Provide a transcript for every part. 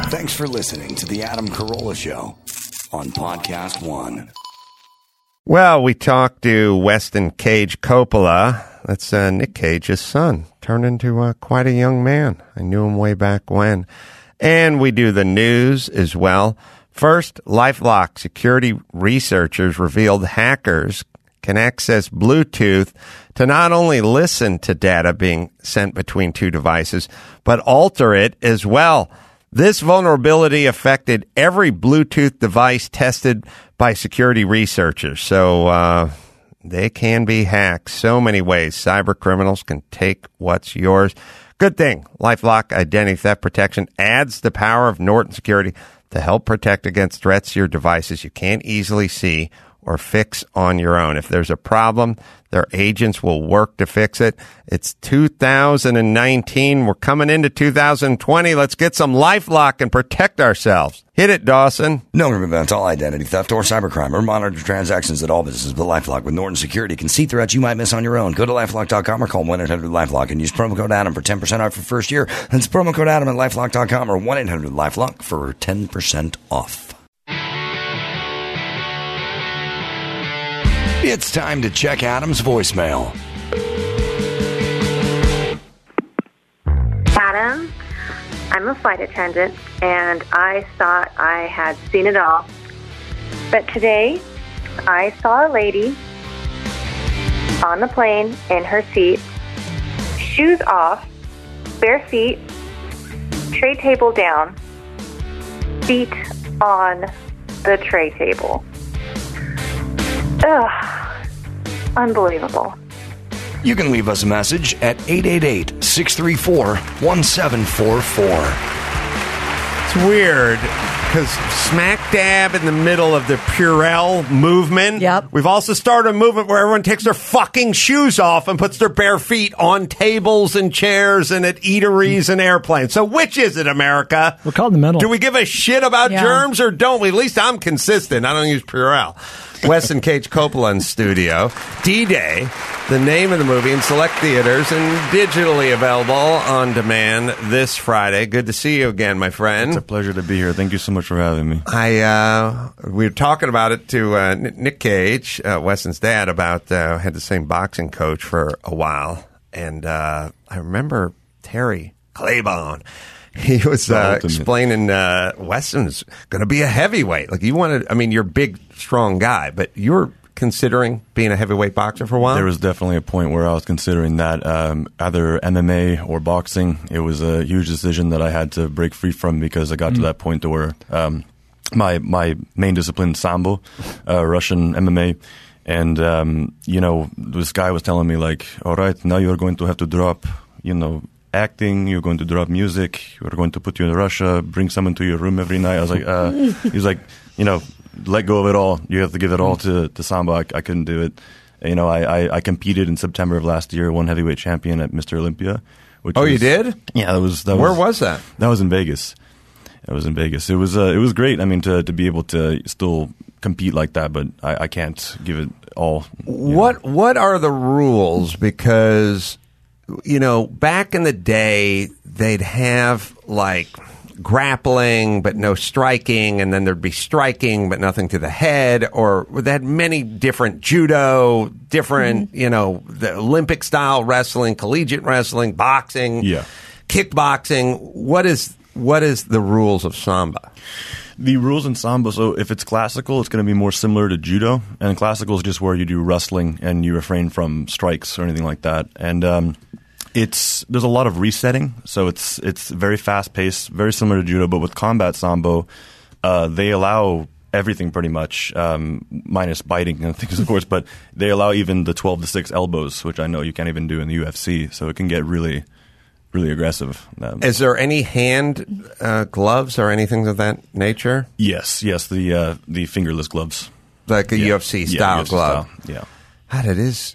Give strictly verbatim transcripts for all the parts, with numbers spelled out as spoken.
Thanks for listening to the Adam Carolla Show on Podcast One. Well, we talked to Weston Cage Coppola. That's uh, Nick Cage's son. Turned into uh, quite a young man. I knew him way back when. And we do the news as well. First, LifeLock security researchers revealed hackers can access Bluetooth to not only listen to data being sent between two devices, but alter it as well. This vulnerability affected every Bluetooth device tested by security researchers. So uh, they can be hacked so many ways. Cyber criminals can take what's yours. Good thing LifeLock Identity Theft Protection adds the power of Norton Security to help protect against threats to your devices you can't easily see or fix on your own. If there's a problem, their agents will work to fix it. It's two thousand nineteen. We're coming into two thousand twenty. Let's get some LifeLock and protect ourselves. Hit it, Dawson. No prevents all identity theft or cybercrime or monitor transactions at all businesses, but LifeLock with Norton Security can see threats you might miss on your own. Go to LifeLock dot com or call one eight hundred LifeLock and use promo code Adam for ten percent off your first year. That's promo code Adam at LifeLock dot com or one eight hundred LifeLock for ten percent off. It's time to check Adam's voicemail. Adam, I'm a flight attendant, and I thought I had seen it all. But today, I saw a lady on the plane in her seat, shoes off, bare feet, tray table down, feet on the tray table. Ugh, unbelievable. You can leave us a message at eight eight eight, six three four, one seven four four. It's weird because smack dab in the middle of the Purell movement, Yep. we've also started a movement where everyone takes their fucking shoes off and puts their bare feet on tables and chairs and at eateries and airplanes. So which is it, America? We're called the middle. Do we give a shit about Yeah. germs or don't we? At least I'm consistent. I don't use Purell. Weston Cage Coppola in studio. D-Day, the name of the movie, in select theaters and digitally available on demand this Friday. Good to see you again, my friend. It's a pleasure to be here. Thank you so much for having me. I uh, we were talking about it to uh, Nick Cage, uh, Weston's dad, about uh, had the same boxing coach for a while, and uh, I remember Terry Claiborne. He was uh, explaining uh, Weston's going to be a heavyweight. Like you wanted, I mean, you're a big, strong guy, but you were considering being a heavyweight boxer for a while? There was definitely a point where I was considering that, um, either M M A or boxing. It was a huge decision that I had to break free from because I got mm-hmm. to that point to where um, my my main discipline, Sambo, uh, Russian M M A. And, um, you know, this guy was telling me, like, all right, now you're going to have to drop, you know, acting, you're going to drop music, we're going to put you in Russia, bring someone to your room every night. I was like, uh, he was like, you know, let go of it all. You have to give it all to, to Sambo. I, I couldn't do it. You know, I, I, I competed in September of last year, won heavyweight champion at Mister Olympia. Which oh, was, you did? Yeah, that was. That Where was, was that? That was in Vegas. It was in Vegas. It was uh, it was great. I mean, to to be able to still compete like that, but I, I can't give it all. What know. What are the rules? Because, you know, back in the day, they'd have like grappling but no striking, and then there'd be striking but nothing to the head, or they had many different judo, different, mm-hmm. you know, the Olympic style wrestling, collegiate wrestling, boxing, yeah. kickboxing. What is what is the rules of Samba? The rules in Sambo, so if it's classical, it's going to be more similar to judo, and classical is just where you do wrestling and you refrain from strikes or anything like that. And um, it's there's a lot of resetting, so it's it's very fast paced, very similar to judo. But with combat Sambo, uh, they allow everything pretty much, um, minus biting and things, of course. But they allow even the twelve to six elbows, which I know you can't even do in the U F C. So it can get really. Really aggressive. Um, Is there any hand uh, gloves or anything of that nature? Yes, yes, the uh, the fingerless gloves, like a yeah. U F C style yeah, U F C glove. Style. Yeah, God, it is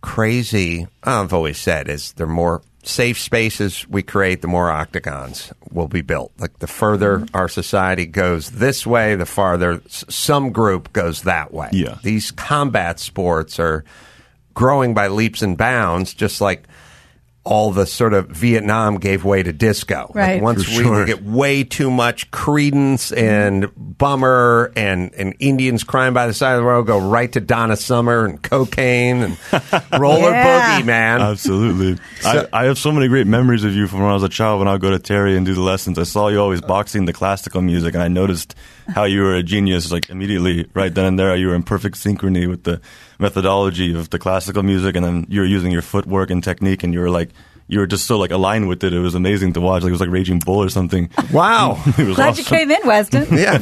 crazy. I've always said is the more safe spaces we create, the more octagons will be built. Like the further mm-hmm. our society goes this way, the farther s- some group goes that way. Yeah, these combat sports are growing by leaps and bounds, just like. all the sort of Vietnam gave way to disco. Right. Like once For we sure. get way too much Creedence and Bummer and, and Indians crying by the side of the road, go right to Donna Summer and cocaine and roller Yeah. boogie, man. Absolutely. So- I, I have so many great memories of you from when I was a child when I would go to Terry and do the lessons. I saw you always boxing the classical music, and I noticed how you were a genius, like immediately right then and there. You were in perfect synchrony with the methodology of the classical music, and then you were using your footwork and technique, and you were like, you were just so like aligned with it. It was amazing to watch. Like it was like Raging Bull or something. Wow. It was Glad awesome. you came in, Weston. Yeah.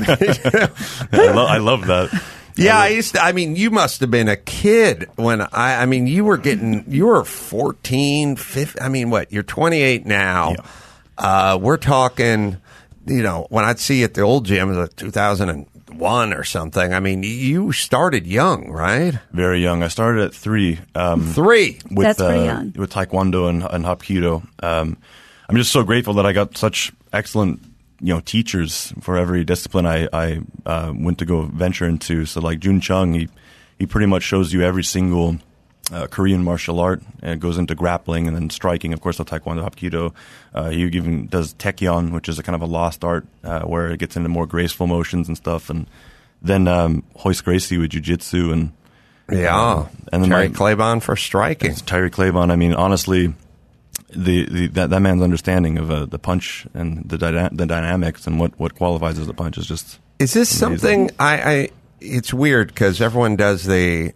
I, lo- I love that. Yeah, I used to, I mean, you must have been a kid when I, I mean, you were getting, you were fourteen, fifteen, I mean, what, you're twenty-eight now. Yeah. Uh, we're talking, you know, when I'd see you at the old gym, it was like two thousand one or something. I mean, you started young, right? Very young. I started at three. Um, Three. with That's pretty uh, young. with Taekwondo and, and Hapkido. Um, I'm just so grateful that I got such excellent, you know, teachers for every discipline I, I uh, went to go venture into. So like Jun Chung, he he pretty much shows you every single uh, Korean martial art, and it goes into grappling and then striking. Of course, the Taekwondo, Hapkido. Uh, he even does Taekyon, which is a kind of a lost art uh, where it gets into more graceful motions and stuff. And then um, Hoist Gracie with Jiu-Jitsu and Yeah. and then Terry my- Claiborne for striking. It's Tyree Claiborne. I mean, honestly, the, the that, that man's understanding of uh, the punch and the dyna- the dynamics and what, what qualifies as a punch is just Is this amazing. something I, I it's weird because everyone does the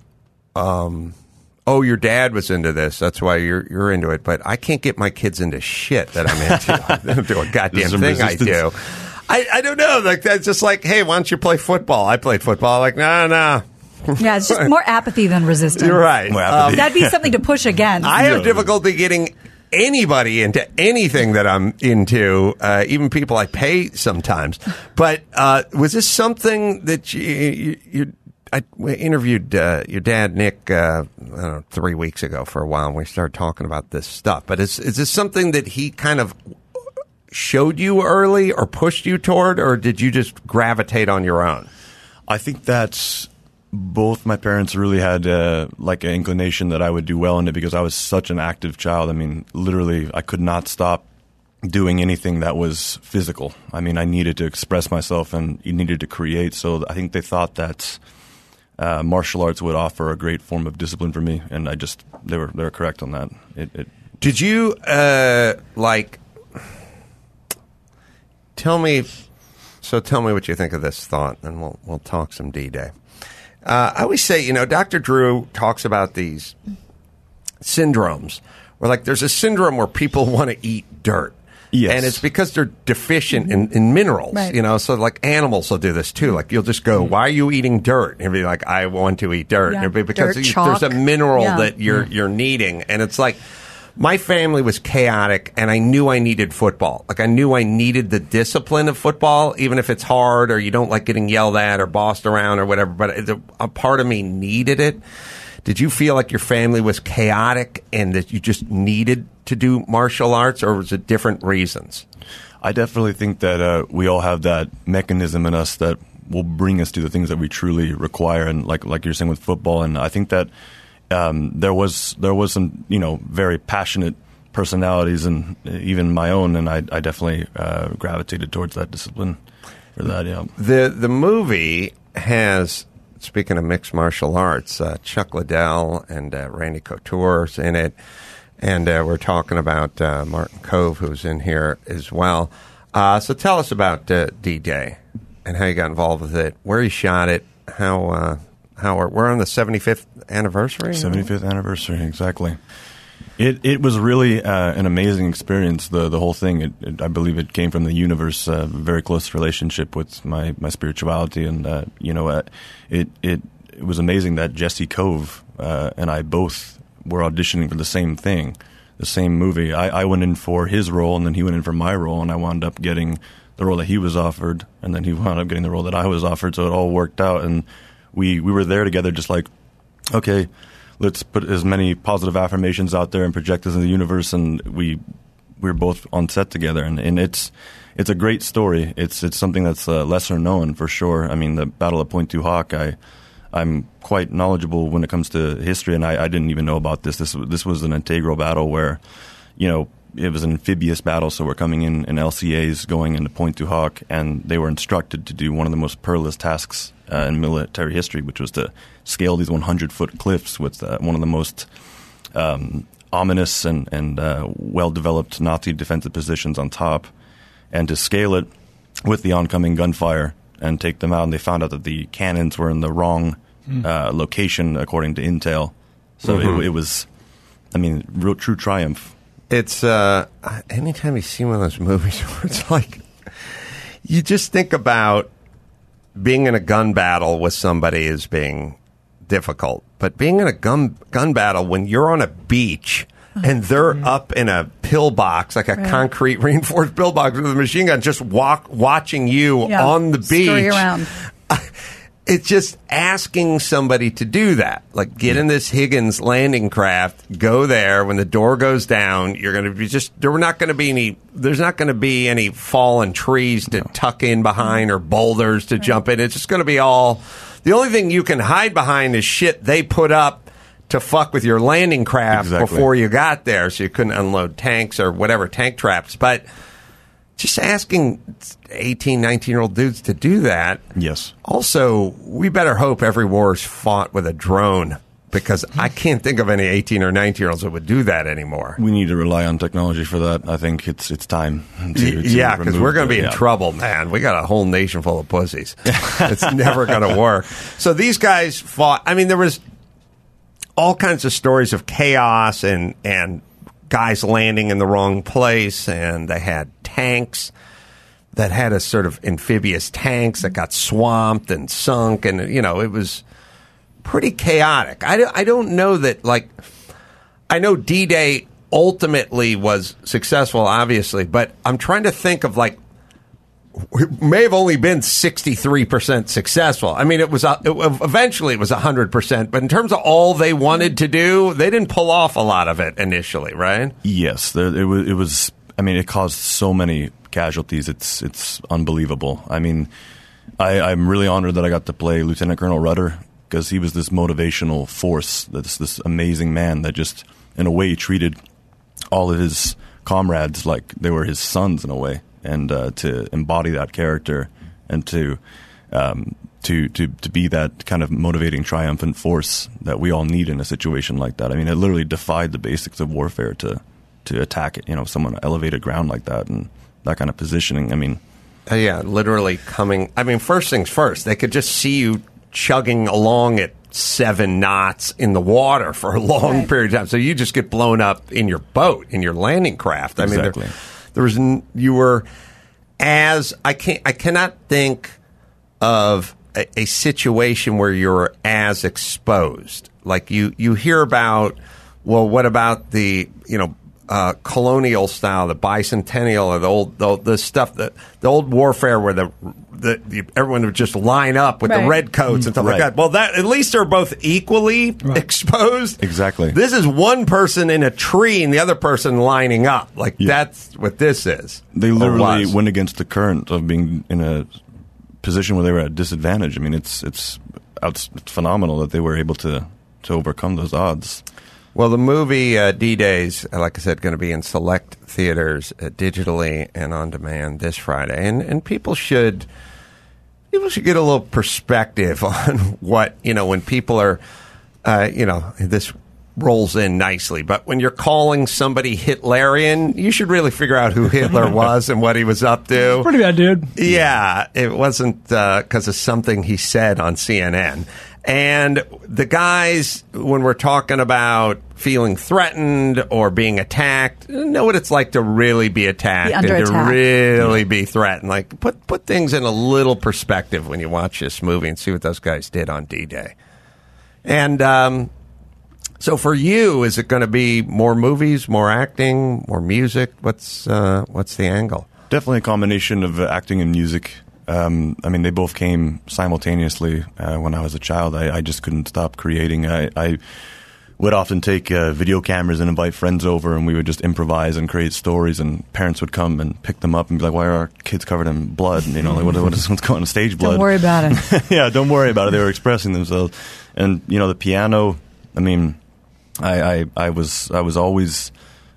um oh your dad was into this, that's why you're you're into it, but I can't get my kids into shit that I'm into. They don't do a goddamn some thing I do. resistance. I, I don't know, like that's just like, hey, why don't you play football? I played football. Like, no, no. Yeah, it's just more apathy than resistance. You're right. More Um, apathy. That'd be something to push against. I have Yeah. difficulty getting anybody into anything that I'm into, uh, even people I pay sometimes. But uh, was this something that you, you, you I interviewed uh, your dad, Nick, uh, I don't know, three weeks ago for a while, and we started talking about this stuff. But is, is this something that he kind of showed you early or pushed you toward, or did you just gravitate on your own? I think that's both my parents really had uh, like an inclination that I would do well in it because I was such an active child. I mean, literally, I could not stop doing anything that was physical. I mean, I needed to express myself and you needed to create. So I think they thought that uh, martial arts would offer a great form of discipline for me, and I just they were they were correct on that. It, it Did you uh, like? Tell me. So tell me what you think of this thought, and we'll we'll talk some D-Day. Uh, I always say, you know, Doctor Drew talks about these syndromes, where like there's a syndrome where people want to eat dirt. Yes. And it's because they're deficient in, in minerals, Right. you know, so like animals will do this too. Like you'll just go, why are you eating dirt? And you'll be like, I want to eat dirt. Yeah. And it'll be because Dirt, you- chalk. there's a mineral Yeah. that you're, you're needing. And it's like, my family was chaotic and I knew I needed football. Like I knew I needed the discipline of football, even if it's hard or you don't like getting yelled at or bossed around or whatever, but it- a part of me needed it. Did you feel like your family was chaotic and that you just needed to do martial arts, or was it different reasons? I definitely think that uh, we all have that mechanism in us that will bring us to the things that we truly require, and like like you're saying with football. And I think that um, there was there was some you know very passionate personalities, and even my own, and I, I definitely uh, gravitated towards that discipline for that. Yeah, The the movie has, speaking of mixed martial arts, uh, Chuck Liddell and uh, Randy Couture's in it. And uh, we're talking about uh, Martin Kove, who's in here as well. Uh, so tell us about uh, D-Day and how you got involved with it, where you shot it, how uh, how we're, we're on the seventy-fifth anniversary. seventy-fifth anniversary, exactly. It it was really uh, an amazing experience. The the whole thing. It, it, I believe it came from the universe. A uh, very close relationship with my, my spirituality, and uh, you know, uh, it it it was amazing that Jesse Kove uh, and I both were auditioning for the same thing, the same movie. I, I went in for his role, and then he went in for my role, and I wound up getting the role that he was offered, and then he wound up getting the role that I was offered. So it all worked out, and we we were there together, just like, okay, let's put as many positive affirmations out there and project this in the universe, and we we were both on set together, and, and it's it's a great story. It's it's something that's uh, lesser known for sure. I mean, the Battle of Pointe du Hoc, I. I'm quite knowledgeable when it comes to history, and I, I didn't even know about this. This this was an integral battle where, you know, it was an amphibious battle, so we're coming in in L C As going into Pointe du Hoc, and they were instructed to do one of the most perilous tasks uh, in military history, which was to scale these hundred-foot cliffs with uh, one of the most um, ominous and, and uh, well-developed Nazi defensive positions on top, and to scale it with the oncoming gunfire and take them out. And they found out that the cannons were in the wrong uh, location, according to intel. So mm-hmm. it, it was, I mean, real true triumph. It's uh, anytime you see one of those movies where it's like, you just think about being in a gun battle with somebody as being difficult, but being in a gun gun battle when you're on a beach and they're mm-hmm. up in a pillbox, like a right. concrete reinforced pillbox with a machine gun, just walk watching you yeah. on the beach. Scurry around. It's just asking somebody to do that. Like, get in this Higgins landing craft, go there. When the door goes down, you're going to be just, there are not going to be any, there's not going to be any fallen trees to no. tuck in behind or boulders to right. jump in. It's just going to be all, the only thing you can hide behind is shit they put up to fuck with your landing craft exactly. before you got there, so you couldn't unload tanks or whatever, tank traps. But just asking eighteen, nineteen-year-old dudes to do that. Yes. Also, we better hope every war is fought with a drone, because I can't think of any eighteen or nineteen-year-olds that would do that anymore. We need to rely on technology for that. I think it's it's time to, to Yeah, because we're going to be the, in yeah. trouble, man. We got a whole nation full of pussies. It's never going to work. So these guys fought. I mean, there was all kinds of stories of chaos and and guys landing in the wrong place, and they had tanks that had a sort of amphibious tanks that got swamped and sunk, and, you know, it was pretty chaotic. I, I don't know that, like, I know D-Day ultimately was successful, obviously, but I'm trying to think of, like, it may have only been sixty-three percent successful. I mean, it was uh, it, eventually it was one hundred percent, but in terms of all they wanted to do, they didn't pull off a lot of it initially, right? Yes, there, it was. It was. I mean, it caused so many casualties. It's it's unbelievable. I mean, I, I'm really honored that I got to play Lieutenant Colonel Rudder, because he was this motivational force, this this amazing man that just, in a way, treated all of his comrades like they were his sons in a way. And uh, to embody that character, and to um, to to to be that kind of motivating, triumphant force that we all need in a situation like that. I mean, it literally defied the basics of warfare to to attack it. You know, someone elevated ground like that and that kind of positioning. I mean, uh, yeah, literally coming. I mean, first things first, they could just see you chugging along at seven knots in the water for a long right. period of time. So you just get blown up in your boat, in your landing craft. I exactly. mean. There was you were as I can't I cannot think of a, a situation where you're as exposed. Like you, you hear about, well, what about the you know uh, colonial style, the bicentennial, or the old the, the stuff that the old warfare where the the, the everyone would just line up with right. the red coats and stuff right. like that. Well, that at least they're both equally right. exposed. Exactly. This is one person in a tree and the other person lining up. Like yeah. that's what this is. They literally went against the current of being in a position where they were at a disadvantage. I mean, it's it's it's phenomenal that they were able to to overcome those odds. Well, the movie uh, D-Days, like I said, going to be in select theaters uh, digitally and on demand this Friday, and and people should people should get a little perspective on what you know when people are, uh, you know, this rolls in nicely, but when you're calling somebody Hitlerian, you should really figure out who Hitler was and what he was up to. Pretty bad dude. Yeah, it wasn't because uh, of something he said on C N N. And the guys, when we're talking about feeling threatened or being attacked, know what it's like to really be attacked be under and attack. to really be threatened. Like put put things in a little perspective when you watch this movie and see what those guys did on D-Day. And um, so for you, is it going to be more movies, more acting, more music? What's uh, what's the angle? Definitely a combination of acting and music. Um, I mean, they both came simultaneously uh, when I was a child. I, I just couldn't stop creating. I, I would often take uh, video cameras and invite friends over, and we would just improvise and create stories, and parents would come and pick them up and be like, why are our kids covered in blood? And, you know, like, what, what is what's going on, stage blood? Don't worry about it. Yeah, don't worry about it. They were expressing themselves. And, you know, the piano, I mean, I, I, I was I was always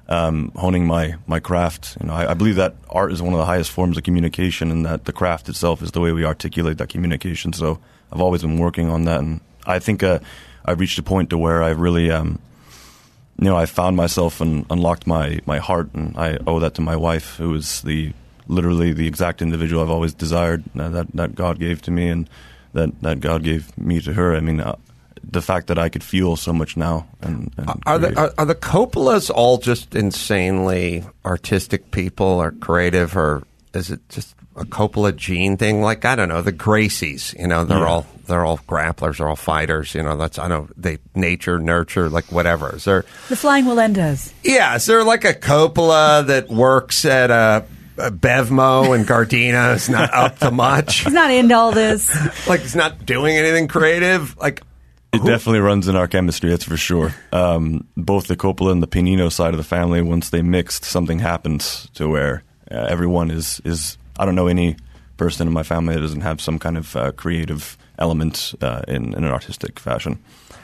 um, honing my, my craft. You know, I, I believe that art is one of the highest forms of communication, and that the craft itself is the way we articulate that communication. So I've always been working on that, and I think uh, I've reached a point to where I really, um, you know, I found myself and unlocked my, my heart, and I owe that to my wife, who is the literally the exact individual I've always desired, uh, that that God gave to me, and that, that God gave me to her. I mean, uh, the fact that I could feel so much now. And, and are the are, are the Coppolas all just insanely artistic people, or creative, or is it just a Coppola gene thing? Like, I don't know, the Gracies, you know, they're yeah. all they're all grapplers, they're all fighters. You know, that's I know they nature, nurture, like whatever. Is there the Flying Melendez? Yeah, is there like a Coppola that works at a Bevmo and Gardena is not up to much? He's not into all this. Like, he's not doing anything creative. Like, it who? definitely runs in our chemistry, that's for sure. Um, both the Coppola and the Pinino side of the family, once they mixed, something happens to where uh, everyone is, is, I don't know any person in my family that doesn't have some kind of uh, creative element uh, in, in an artistic fashion.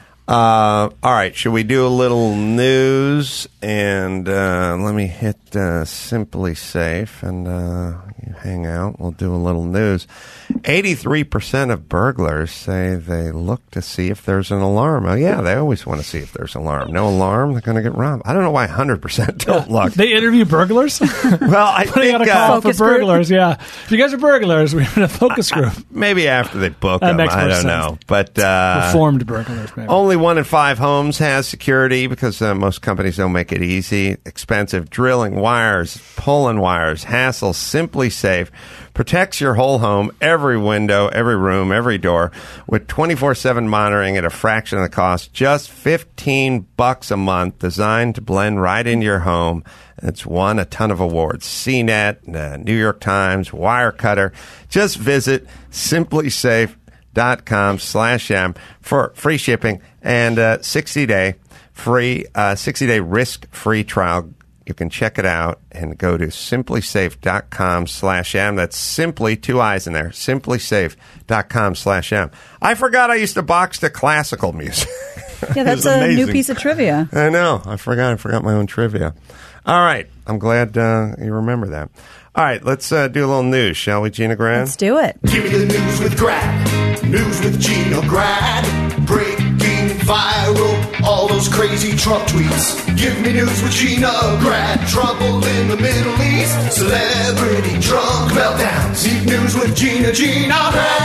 Uh, all right, should we do a little news? And uh, let me hit uh, Simply Safe, and uh, you hang out. We'll do a little news. eighty-three percent of burglars say they look to see if there's an alarm. Oh, yeah, they always want to see if there's an alarm. No alarm, they're going to get robbed. I don't know why one hundred percent don't look. They interview burglars? Well, I Putting think... out a call uh, for burglars, yeah. If you guys are burglars, we're in a focus group. Uh, maybe after they book that them, makes I more don't sense. know. But, uh, Reformed burglars, maybe. Only one in five homes has security because uh, most companies don't make it easy. Expensive drilling wires, pulling wires, hassle. Simply Safe protects your whole home, every window, every room, every door, with twenty-four seven monitoring at a fraction of the cost. Just fifteen bucks a month, designed to blend right into your home. It's won a ton of awards. C net, uh, New York Times, Wirecutter. Just visit simply safe dot com slash m for free shipping and uh, sixty day free uh, sixty day risk free trial. You can check it out and go to simply safe dot com slash m. That's simply two eyes in there. simply safe dot com slash m. I forgot I used to box to classical music. Yeah, that's a new piece of trivia. I know. I forgot. I forgot my own trivia. All right. I'm glad uh, you remember that. All right. Let's uh, do a little news, shall we, Gina Grad? Let's do it. Give me the news with Grad. News with Gina Grad. Breaking viral. All those crazy Trump tweets. Give me news with Gina Grad. Trouble in the Middle East. Celebrity drunk meltdowns. Deep news with Gina Gina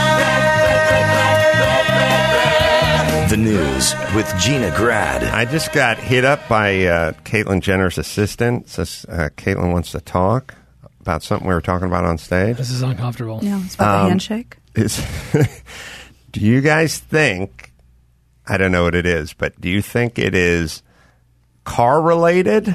Grad. The news with Gina Grad. I just got hit up by uh, Caitlyn Jenner's assistant. Says uh, Caitlyn wants to talk about something we were talking about on stage. This is uncomfortable. No, it's about Um, the handshake. Is, do you guys think, I don't know what it is, but do you think it is car related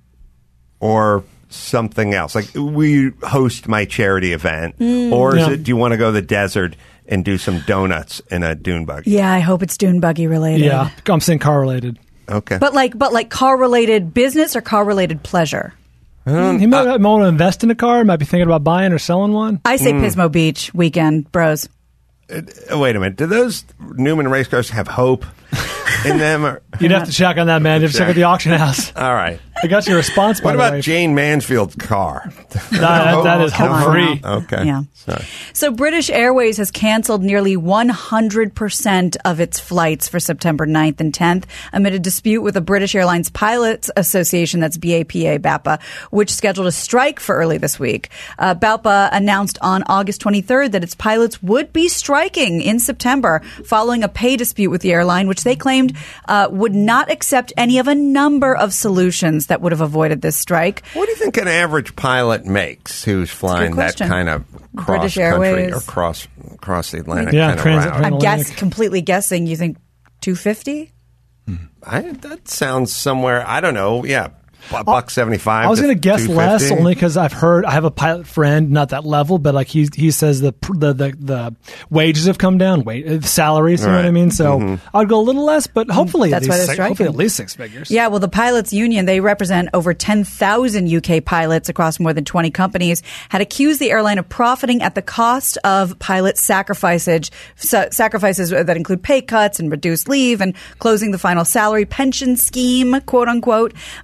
or something else? Like, we host my charity event, or is Yeah. it, do you want to go to the desert and do some donuts in a dune buggy? Yeah, I hope it's dune buggy related. Yeah, I'm saying car related. Okay. But like, but like car related business or car related pleasure. He might, might want to invest in a car. Might be thinking about buying or selling one. I say Pismo Beach weekend, bros. Uh, wait a minute. Do those Newman race cars have hope in them? Or? You'd have to check on that, man. You'd have to check at the auction house. All right. I got your response. By What the about way. Jane Mansfield's car? That, that, that is Come home on free. now. Okay. Yeah. Sorry. So British Airways has canceled nearly one hundred percent of its flights for September ninth and tenth amid a dispute with the British Airlines Pilots Association, that's B A P A, B A P A, which scheduled a strike for early this week. Uh, B A P A announced on August twenty-third that its pilots would be striking in September following a pay dispute with the airline, which they claimed uh, would not accept any of a number of solutions that would have avoided this strike. What do you think an average pilot makes who's flying that question. kind of cross British country Airways. or cross cross the Atlantic Yeah, kind of transit- route? I'm Atlantic. guess completely guessing. You think two fifty? I, that sounds somewhere. I don't know. Yeah, a buck seventy five. I was going to guess less two fifty. only because I've heard I have a pilot friend, not that level, but like he he says the the the, the wages have come down, wage salaries. You know what I Right. mean? So Mm-hmm. I'd go a little less, but hopefully That's at why least they're six, hopefully striking. at least six figures. Yeah, well, the pilots union, they represent over ten thousand U K pilots across more than twenty companies, had accused the airline of profiting at the cost of pilot sacrifices, sa- sacrifices that include pay cuts and reduced leave and closing the final salary pension scheme, quote unquote. Meanwhile, the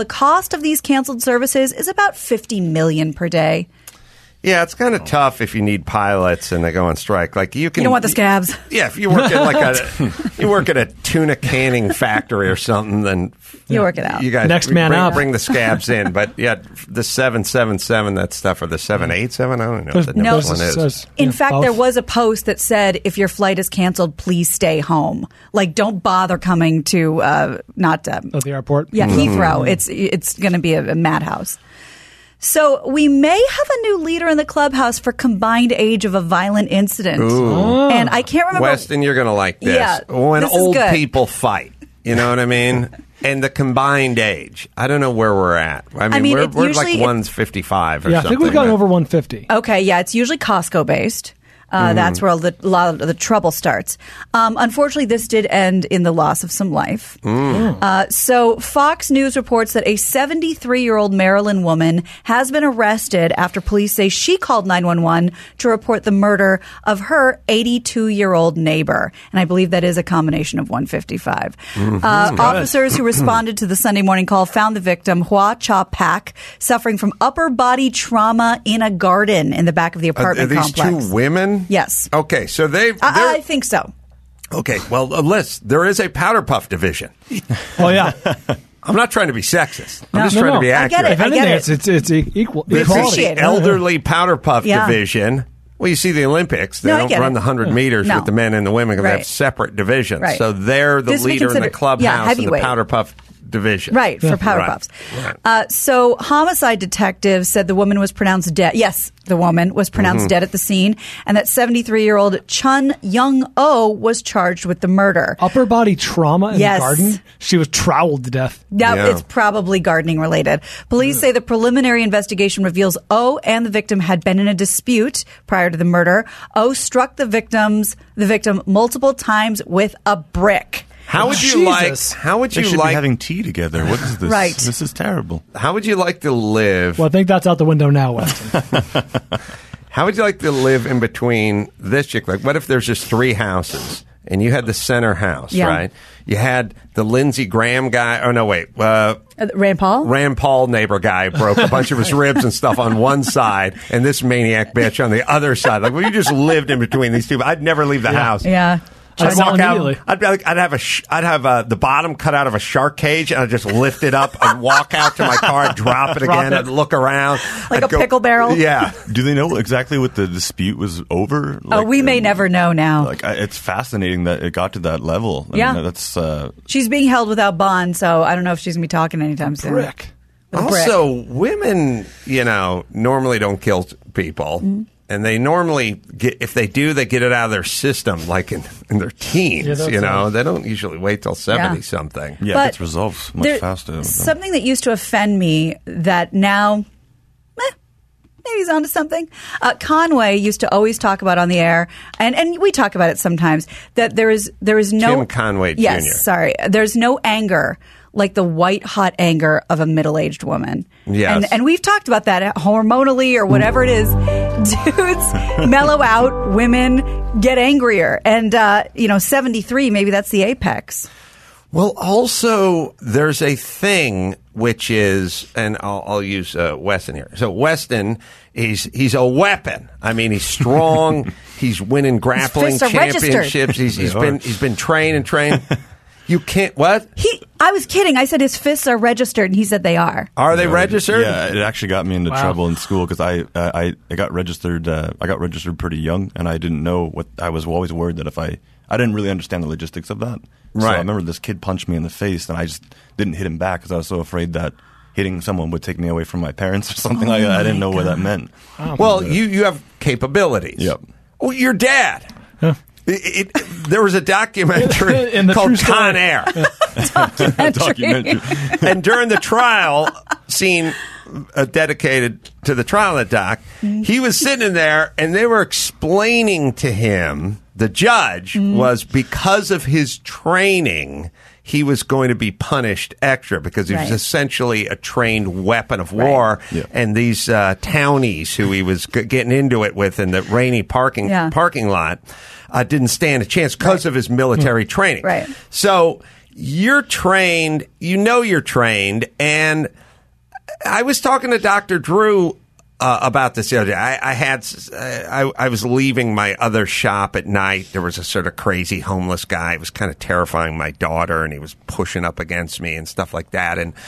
cost of these canceled services is about fifty million dollars per day. Yeah, it's kind of tough if you need pilots and they go on strike. Like you can, You don't want the scabs. Yeah, if you work at like a you work at a tuna canning factory or something, then You work it out. You guys Next man bring, up. bring the scabs in. But yeah, the seven seven seven that stuff or the seven eight seven, I don't know what the No. next one is. There's- In yeah, fact, both. there was a post that said, if your flight is canceled, please stay home. Like, don't bother coming to, uh, not, um, At the airport. yeah, Heathrow. It's, it's going to be a, a madhouse. So we may have a new leader in the clubhouse for combined age of a violent incident. Ooh. And I can't remember. Weston, you're going to like this. Yeah, when this is old good. people fight, you know what I mean? And the combined age. I don't know where we're at. I mean, mean, we're, it we're like usually- one's fifty-five or Yeah, I something. think we've gone right? over one fifty. Okay, yeah, it's usually Costco based. Uh, That's where the, a lot of the trouble starts. Um, unfortunately, this did end in the loss of some life. Uh, so, Fox News reports that a seventy-three-year-old Maryland woman has been arrested after police say she called nine one one to report the murder of her eighty-two-year-old neighbor. And I believe that is a combination of one fifty-five. Uh, officers who responded to the Sunday morning call found the victim, Hua Cha Pak, suffering from upper body trauma in a garden in the back of the Are, are apartment these complex. two women? Yes. Okay, so they. I, I think so. Okay, well, uh, Liz, there is a powder puff division. Oh, yeah. I'm not trying to be sexist. I'm No, just no, trying no. to be I get accurate. it. If I anything, get it's, it's, it's equal. This is equality. the Appreciate it. elderly powder puff Yeah. division. Well, you see the Olympics. They No, I don't get run it. the one hundred meters No. with the men and the women. They Right. have separate divisions. Right. So they're the This would be leader in the considered- clubhouse yeah, in the heavyweight. powder puff division. Right, for powder Right. puffs. Right. Uh, so, homicide detectives said the woman was pronounced dead. Yes, the woman was pronounced Mm-hmm. dead at the scene, and that seventy-three-year-old Chun Young Oh was charged with the murder. Upper body trauma in Yes. the garden. She was troweled to death. Now, Yeah. it's probably gardening related. Police say the preliminary investigation reveals O and the victim had been in a dispute prior to the murder. O struck the victims, the victim multiple times with a brick. How would you Jesus. like? How would They you should like? be having tea together. What is this? Right. This is terrible. how would you like to live? Well, I think that's out the window now, Weston. How would you like to live in between this chick? Like, what if there's just three houses and you had the center house, Yeah. right? You had the Lindsey Graham guy. Oh no, wait. Uh, Uh, Rand Paul? Rand Paul neighbor guy broke a bunch of his ribs and stuff on one side, and this maniac bitch on the other side. Like, well, you just lived in between these two. I'd never leave the house. Yeah. I'd I'd sell walk out. immediately. I'd be like, I'd have a, sh- I'd have uh, the bottom cut out of a shark cage, and I'd just lift it up and walk out to my car, and drop it Drop again, it. and look around, Like I'd a pickle barrel? Yeah. Do they know exactly what the dispute was over? Oh, Like, we may um, never know now. Like, I, it's fascinating that it got to that level. I Yeah. mean, that's uh, She's being held without bond, so I don't know if she's going to be talking anytime soon. Brick. With a brick. Also, women, you know, normally don't kill t- people. Mm-hmm. And they normally get, if they do, they get it out of their system, like in, in their teens, Yeah, that's you know. right. They don't usually wait till seventy something. yeah, But it gets resolved much there- faster. than- Something that used to offend me that now, eh, maybe he's onto something. Uh, Conway used to always talk about on the air, and, and we talk about it sometimes, that there is there is no Tim Conway Yes, Junior sorry, there's no anger like the white hot anger of a middle aged woman. Yes. and and we've talked about that hormonally or whatever it is. Dudes mellow out, women get angrier, and uh, you know, seventy-three, maybe that's the apex. Well, also, there's a thing which is, and I'll, I'll use uh, Weston here. So Weston, he's he's a weapon. I mean, he's strong. He's winning grappling fists are registered. championships. He's, he's They been are. he's been trained and trained. You can't what? He, I was kidding. I said his fists are registered, and he said they are. Are they Yeah, registered? Yeah, it actually got me into Wow. trouble in school because I, uh, I I got registered. Uh, I got registered pretty young, and I didn't know what. I was always worried that if I, I didn't really understand the logistics of that. So Right. I remember this kid punched me in the face, and I just didn't hit him back because I was so afraid that hitting someone would take me away from my parents or something like that. I didn't know what that meant. Well, you you have capabilities. Yep. Well, your dad. It, it, there was a documentary In the true called story. Con Air, Documentary. and during the trial scene uh, dedicated to the trial of Doc, he was sitting in there, and they were explaining to him, the judge, was because of his training, he was going to be punished extra because he was Right. essentially a trained weapon of war. Yeah. And these uh, townies who he was g- getting into it with in the rainy parking Yeah. parking lot uh, didn't stand a chance because of his military training. Right. So you're trained, you know you're trained, and I was talking to Doctor Drew uh, about this the other day. I, I had, I, I was leaving my other shop at night. There was a sort of crazy homeless guy. He was kind of terrifying my daughter, and he was pushing up against me and stuff like that. And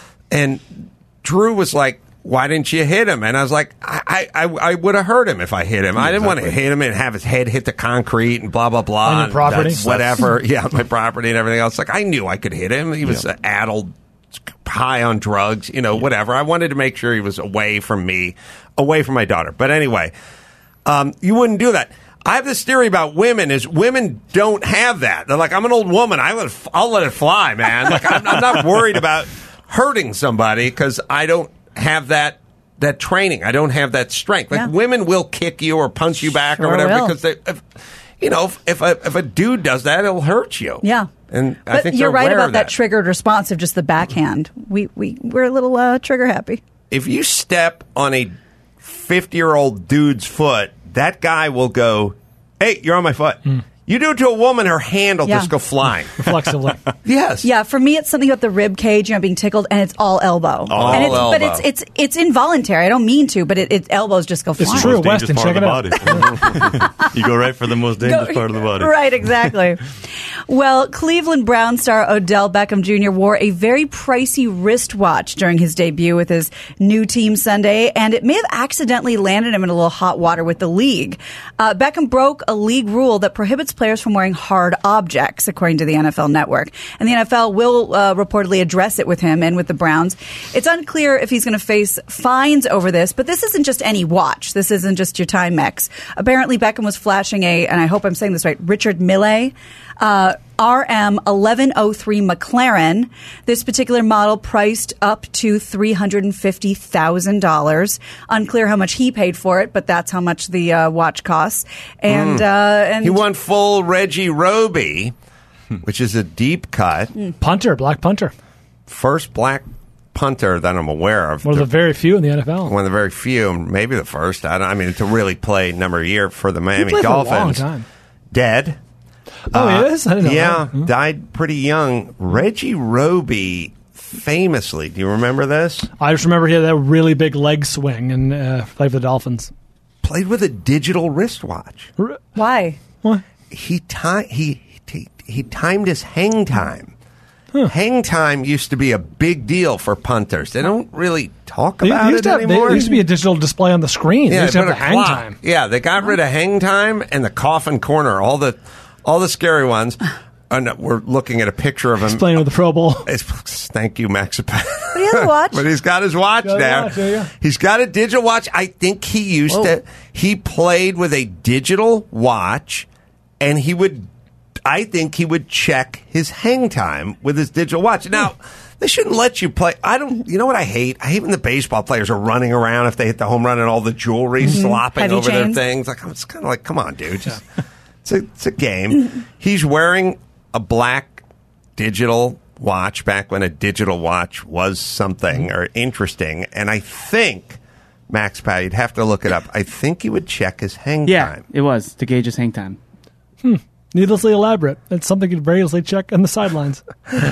and Drew was like, "Why didn't you hit him?" And I was like, I, I, I would have hurt him if I hit him. I didn't want to hit him and have his head hit the concrete and blah, blah, blah. On your property? And whatever. Yeah, my property and everything else. Like, I knew I could hit him. He was yeah. addled, high on drugs, you know, yeah. whatever. I wanted to make sure he was away from me, away from my daughter. But anyway, um, you wouldn't do that. I have this theory about women is women don't have that. They're like, I'm an old woman. I let it, I'll let it fly, man. Like, I'm, I'm not worried about hurting somebody because I don't have that that training. I don't have that strength. Like, yeah. women will kick you or punch you back sure or whatever will. because they, if, you know, if, if a if a dude does that, it'll hurt you. Yeah. And I but think you're right about that. that triggered response of just the backhand. We we we're a little uh, trigger happy. If you step on a fifty-year-old dude's foot, that guy will go, "Hey, you're on my foot." Mm. You do it to a woman, her hand will yeah. just go flying. Reflexively. Yes. Yeah, for me, it's something about the rib cage, you know, being tickled, and it's all elbow. All and it's, elbow. But it's it's it's involuntary. I don't mean to, but it, it elbows just go flying. It's true, Most dangerous Weston. part Check of it the out. body. You go right for the most dangerous Go- part of the body. Right, exactly. Well, Cleveland Brown star Odell Beckham Junior wore a very pricey wristwatch during his debut with his new team Sunday, and it may have accidentally landed him in a little hot water with the league. Uh, Beckham broke a league rule that prohibits players from wearing hard objects, according to the N F L Network. And the N F L will uh, reportedly address it with him and with the Browns. It's unclear if he's going to face fines over this, but this isn't just any watch. This isn't just your Timex. Apparently, Beckham was flashing a, and I hope I'm saying this right, Richard Mille, uh, R M eleven oh three McLaren. This particular model priced up to three hundred fifty thousand dollars. Unclear how much he paid for it, but that's how much the uh, watch costs. And, mm. uh, and he won full Reggie Roby, which is a deep cut. Punter, black punter. First black punter that I'm aware of. One of the very few in the N F L. One of the very few, maybe the first. I, don't, I mean, to really play number of year for the Miami he played Dolphins. For a long time. Dead. Oh, uh, he is? I didn't know yeah, that. Hmm. died pretty young. Reggie Roby, famously, do you remember this? I just remember he had that really big leg swing and uh, played for the Dolphins. Played with a digital wristwatch. R- Why? What? He, ti- he, he, he timed his hang time. Huh. Hang time used to be a big deal for punters. They don't really talk about they used it to have, anymore. There used to be a digital display on the screen. Yeah, they used to have put the a hang clock. time. Yeah, they got rid of hang time and the coffin corner. All the, all the scary ones. And we're looking at a picture of him. He's playing with the Pro Bowl. It's, thank you, Max. But he has a watch. But he's got his watch Got now. watch, yeah, yeah. He's got a digital watch. I think he used Whoa. to. He played with a digital watch, and he would. I think he would check his hang time with his digital watch. Now, they shouldn't let you play. I don't. You know what I hate? I hate when the baseball players are running around if they hit the home run and all the jewelry mm-hmm. slopping Heavy over chains. their things. Like it's kind of like, come on, dude. Just, it's a it's a game. He's wearing a black digital watch back when a digital watch was something or interesting, and I think. Max Pat, you'd have to look it up. I think he would check his hang yeah, time. Yeah, it was to gauge his hang time. Hmm. Needlessly elaborate. It's something you'd variously check on the sidelines.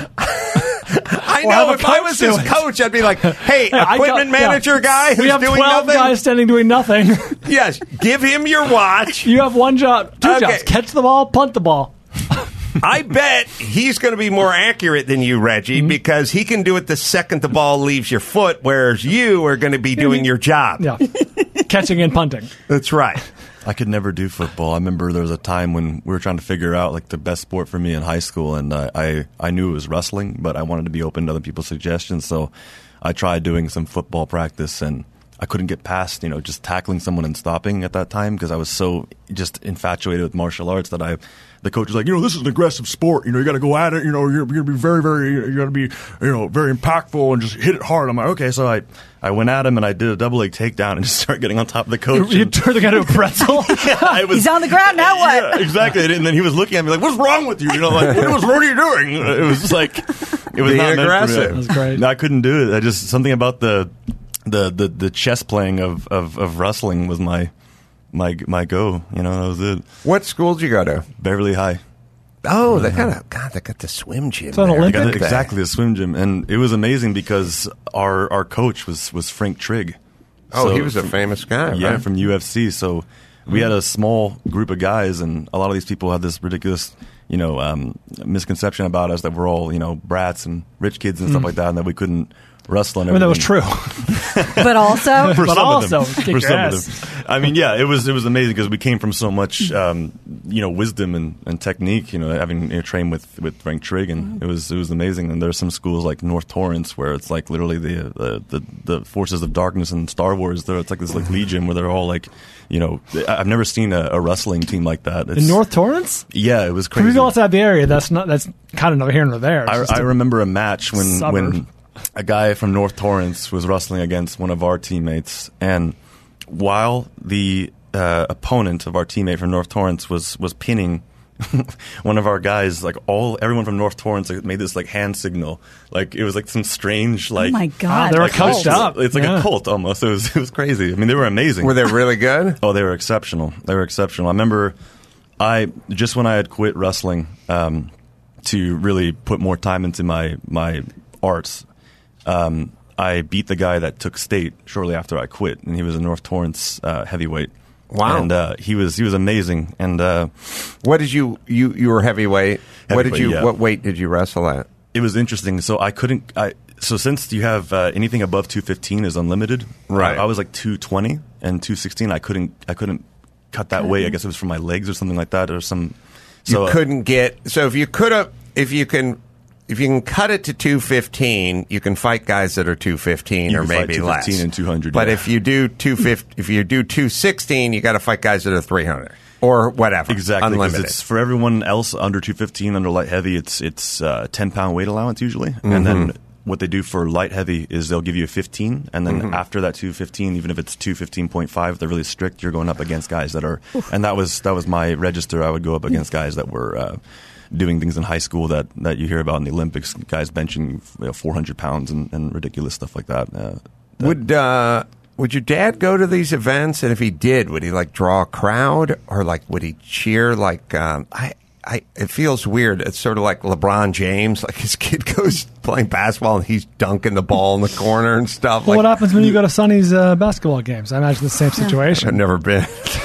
I know. If I was his it. coach, I'd be like, hey, Hey, equipment got, manager yeah. guy who's we have doing twelve nothing. guys standing doing nothing. Yes, give him your watch. You have one job, two Okay. jobs. Catch the ball, punt the ball. I bet he's going to be more accurate than you, Reggie, mm-hmm. because he can do it the second the ball leaves your foot, whereas you are going to be doing your job. Yeah. Catching and punting. That's right. I could never do football. I remember there was a time when we were trying to figure out like the best sport for me in high school, and uh, I I knew it was wrestling, but I wanted to be open to other people's suggestions, so I tried doing some football practice, and I couldn't get past, you know, just tackling someone and stopping at that time because I was so just infatuated with martial arts that I, the coach was like, you know, this is an aggressive sport. You know, you got to go at it. You know, you're, you're going to be very, very, you got to be, you know, very impactful and just hit it hard. I'm like, okay. So I, I went at him and I did a double leg takedown and just started getting on top of the coach. You and, turned the guy to a pretzel? yeah, I was, He's on the ground, now what? Yeah, exactly. And then he was looking at me like, what's wrong with you? You know, like, what, what are you doing? It was just like, it was Being not aggressive. meant for me. That's great. No, I couldn't do it. I just, something about the, The, the the chess playing of, of, of wrestling was my my my go. You know, that was it. What school did you go to? Beverly High. Oh, they got a God. They got the swim gym. So an there. Olympic? Got it- exactly, the swim gym, and it was amazing because our our coach was was Frank Trigg. Oh, So he was a from- famous guy. Yeah, right? from U F C. So we had a small group of guys, and a lot of these people had this ridiculous, you know, um, misconception about us that we're all, you know, brats and rich kids and stuff like that, and that we couldn't wrestle and I mean, that was everything. true. But also, For But some also, of them. kick For your some ass. of them. I mean, yeah, it was it was amazing because we came from so much, um, you know, wisdom and, and technique. You know, having you know, trained with, with Frank Trigg, and it was it was amazing. And there are some schools like North Torrance where it's like literally the the, the, the forces of darkness in Star Wars. There, it's like this like legion where they're all like, you know, I- I've never seen a, a wrestling team like that. It's, In North Torrance? yeah, it was crazy. We've all outside the area. That's not. That's kind of neither here nor there. It's I, just I a- remember a match when suburb. when a guy from North Torrance was wrestling against one of our teammates, and while the uh, opponent of our teammate from North Torrance was was pinning one of our guys, like all everyone from North Torrance like, made this like hand signal, like it was like some strange like. oh my God. they were like, coached it's- up. It's like Yeah. a cult almost. It was it was crazy. I mean, they were amazing. Were they really good? Oh, they were exceptional. They were exceptional. I remember, I just when I had quit wrestling um, to really put more time into my my arts, um, I beat the guy that took state shortly after I quit, and he was a North Torrance uh, heavyweight. Wow. And uh, he was he was amazing. And uh, What did you you you were heavyweight? what did Heavyweight, you yeah. what weight did you wrestle at? it was interesting. So I couldn't. I so since you have uh, anything above two fifteen is unlimited. Right. I, I was like two twenty and two sixteen. I couldn't. I couldn't cut that weight. I guess it was from my legs or something like that, or some. So You uh, couldn't get so if you could have if you can if you can cut it to two fifteen, you can fight guys that are two fifteen You or can fight maybe less. two fifteen and two hundred, But yeah. if you do two fifty, if you do two sixteen, you got to fight guys that are three hundred or whatever. Exactly, because unlimited. it's for everyone else under two fifteen, under light heavy. It's it's uh, ten pound weight allowance usually, Mm-hmm. and then what they do for light heavy is they'll give you a fifteen, and then Mm-hmm. after that two fifteen, even if it's two fifteen point five, they're really strict. You're going up against guys that are, and that was that was my register. I would go up against guys that were. Uh, doing things in high school that, that you hear about in the Olympics, guys benching you know, four hundred pounds and, and ridiculous stuff like that. Uh, that Would uh, would your dad go to these events? And if he did, would he like draw a crowd or like would he cheer? Like um, I, I, it feels weird. It's sort of like LeBron James. Like his kid goes playing basketball and he's dunking the ball in the corner and stuff. Well, like, what happens when you go to Sonny's uh, basketball games? I imagine the same I've situation. never been.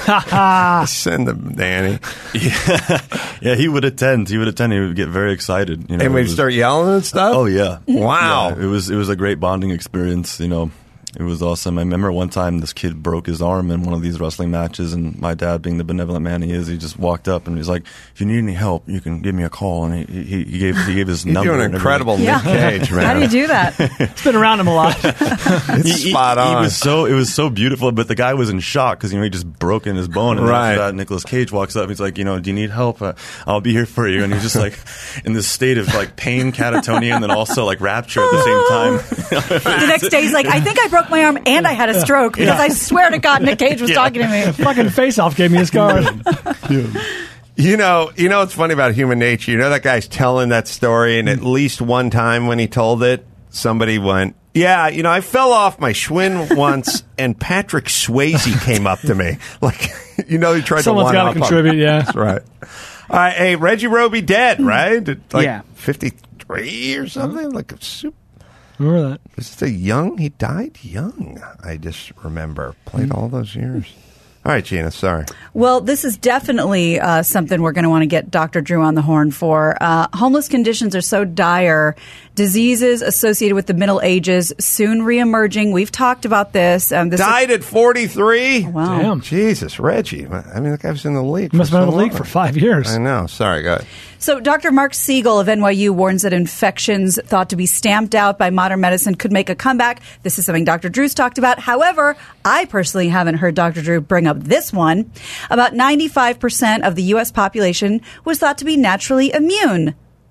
Send them, Danny. yeah, yeah, he would attend. He would attend. He would get very excited. You know, And it we'd was- start yelling and stuff. Oh yeah! Wow. Yeah, it was it was a great bonding experience. You know, it was awesome. I remember one time this kid broke his arm in one of these wrestling matches, and my dad, being the benevolent man he is, he just walked up and he's like, "If you need any help, you can give me a call." And he he, he gave he gave his You're number. doing and incredible, everything. Nick Cage, man. How do you do that? It's been around him a lot. It's He- he- spot he, on. was so it was so beautiful, but the guy was in shock because you know he just broke in his bone. And Right. after that, Nicolas Cage walks up. He's like, you know, do you need help? Uh, I'll be here for you. And he's just like in this state of like pain, catatonia, and then also like rapture at the same time. The next day, he's like, I think I broke my arm and I had a stroke because I swear to God, Nick Cage was Yeah. talking to me. Fucking Face Off gave me his card. You know, you know what's funny about human nature? You know that guy's telling that story, and at least one time when he told it, somebody went, "Yeah, you know, I fell off my Schwinn once, and Patrick Swayze came up to me, like, you know, he tried Someone's to got to one-up him." contribute, yeah. That's right. All right, hey, Reggie Roby dead, right? Like Yeah. fifty-three or something, like a super. Remember that? Is it a young? He died young. I just remember played all those years. All right, Gina. Sorry. Well, this is definitely uh, something we're going to want to get Doctor Drew on the horn for. Uh, homeless conditions are so dire. Diseases associated with the Middle Ages soon reemerging. We've talked about this. Um, this Died at forty-three. Wow. Damn. Jesus, Reggie. I mean, the guy was in the league. He must for have been in so the league long. for five years. I know. Sorry, go ahead. So Doctor Mark Siegel of N Y U warns that infections thought to be stamped out by modern medicine could make a comeback. This is something Doctor Drew's talked about. However, I personally haven't heard Doctor Drew bring up this one. About ninety-five percent of the U S population was thought to be naturally immune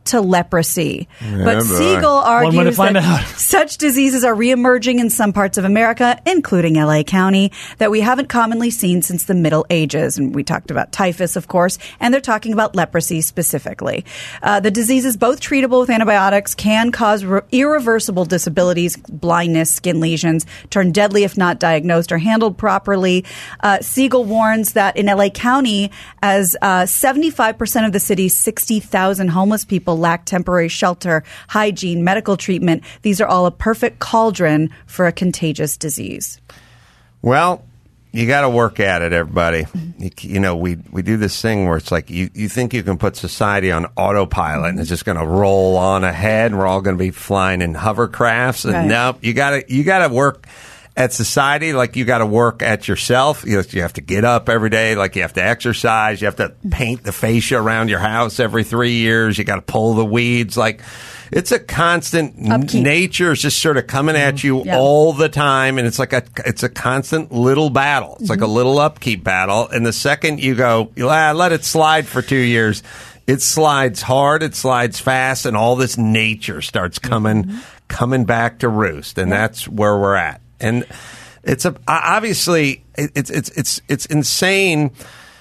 to leprosy. Yeah, but boy. Siegel One way to argues find that out. such diseases are reemerging in some parts of America, including L A County, that we haven't commonly seen since the Middle Ages. And we talked about typhus, of course, and they're talking about leprosy specifically. Uh, the disease is both treatable with antibiotics, can cause re- irreversible disabilities, blindness, skin lesions, turn deadly if not diagnosed or handled properly. Uh, Siegel warns that in L A County, as uh, seventy-five percent of the city's sixty thousand homeless people lack temporary shelter, hygiene, medical treatment. These are all a perfect cauldron for a contagious disease. Well, you got to work at it, everybody. You, you know, we, we do this thing where it's like you, you think you can put society on autopilot and it's just going to roll on ahead and we're all going to be flying in hovercrafts. And Right. nope, you got to you got to work at society like you got to work at yourself. You, you have to get up every day, like you have to exercise. You have to paint the fascia around your house every three years. You got to pull the weeds. Like it's a constant. n- Upkeep. Nature is just sort of coming at you Yeah. all the time, and it's like a it's a constant little battle. It's like a little upkeep battle. And the second you go, ah, let it slide for two years, it slides hard, it slides fast, and all this nature starts coming coming back to roost, and that's where we're at. And it's a obviously it- it's it's it's it's insane.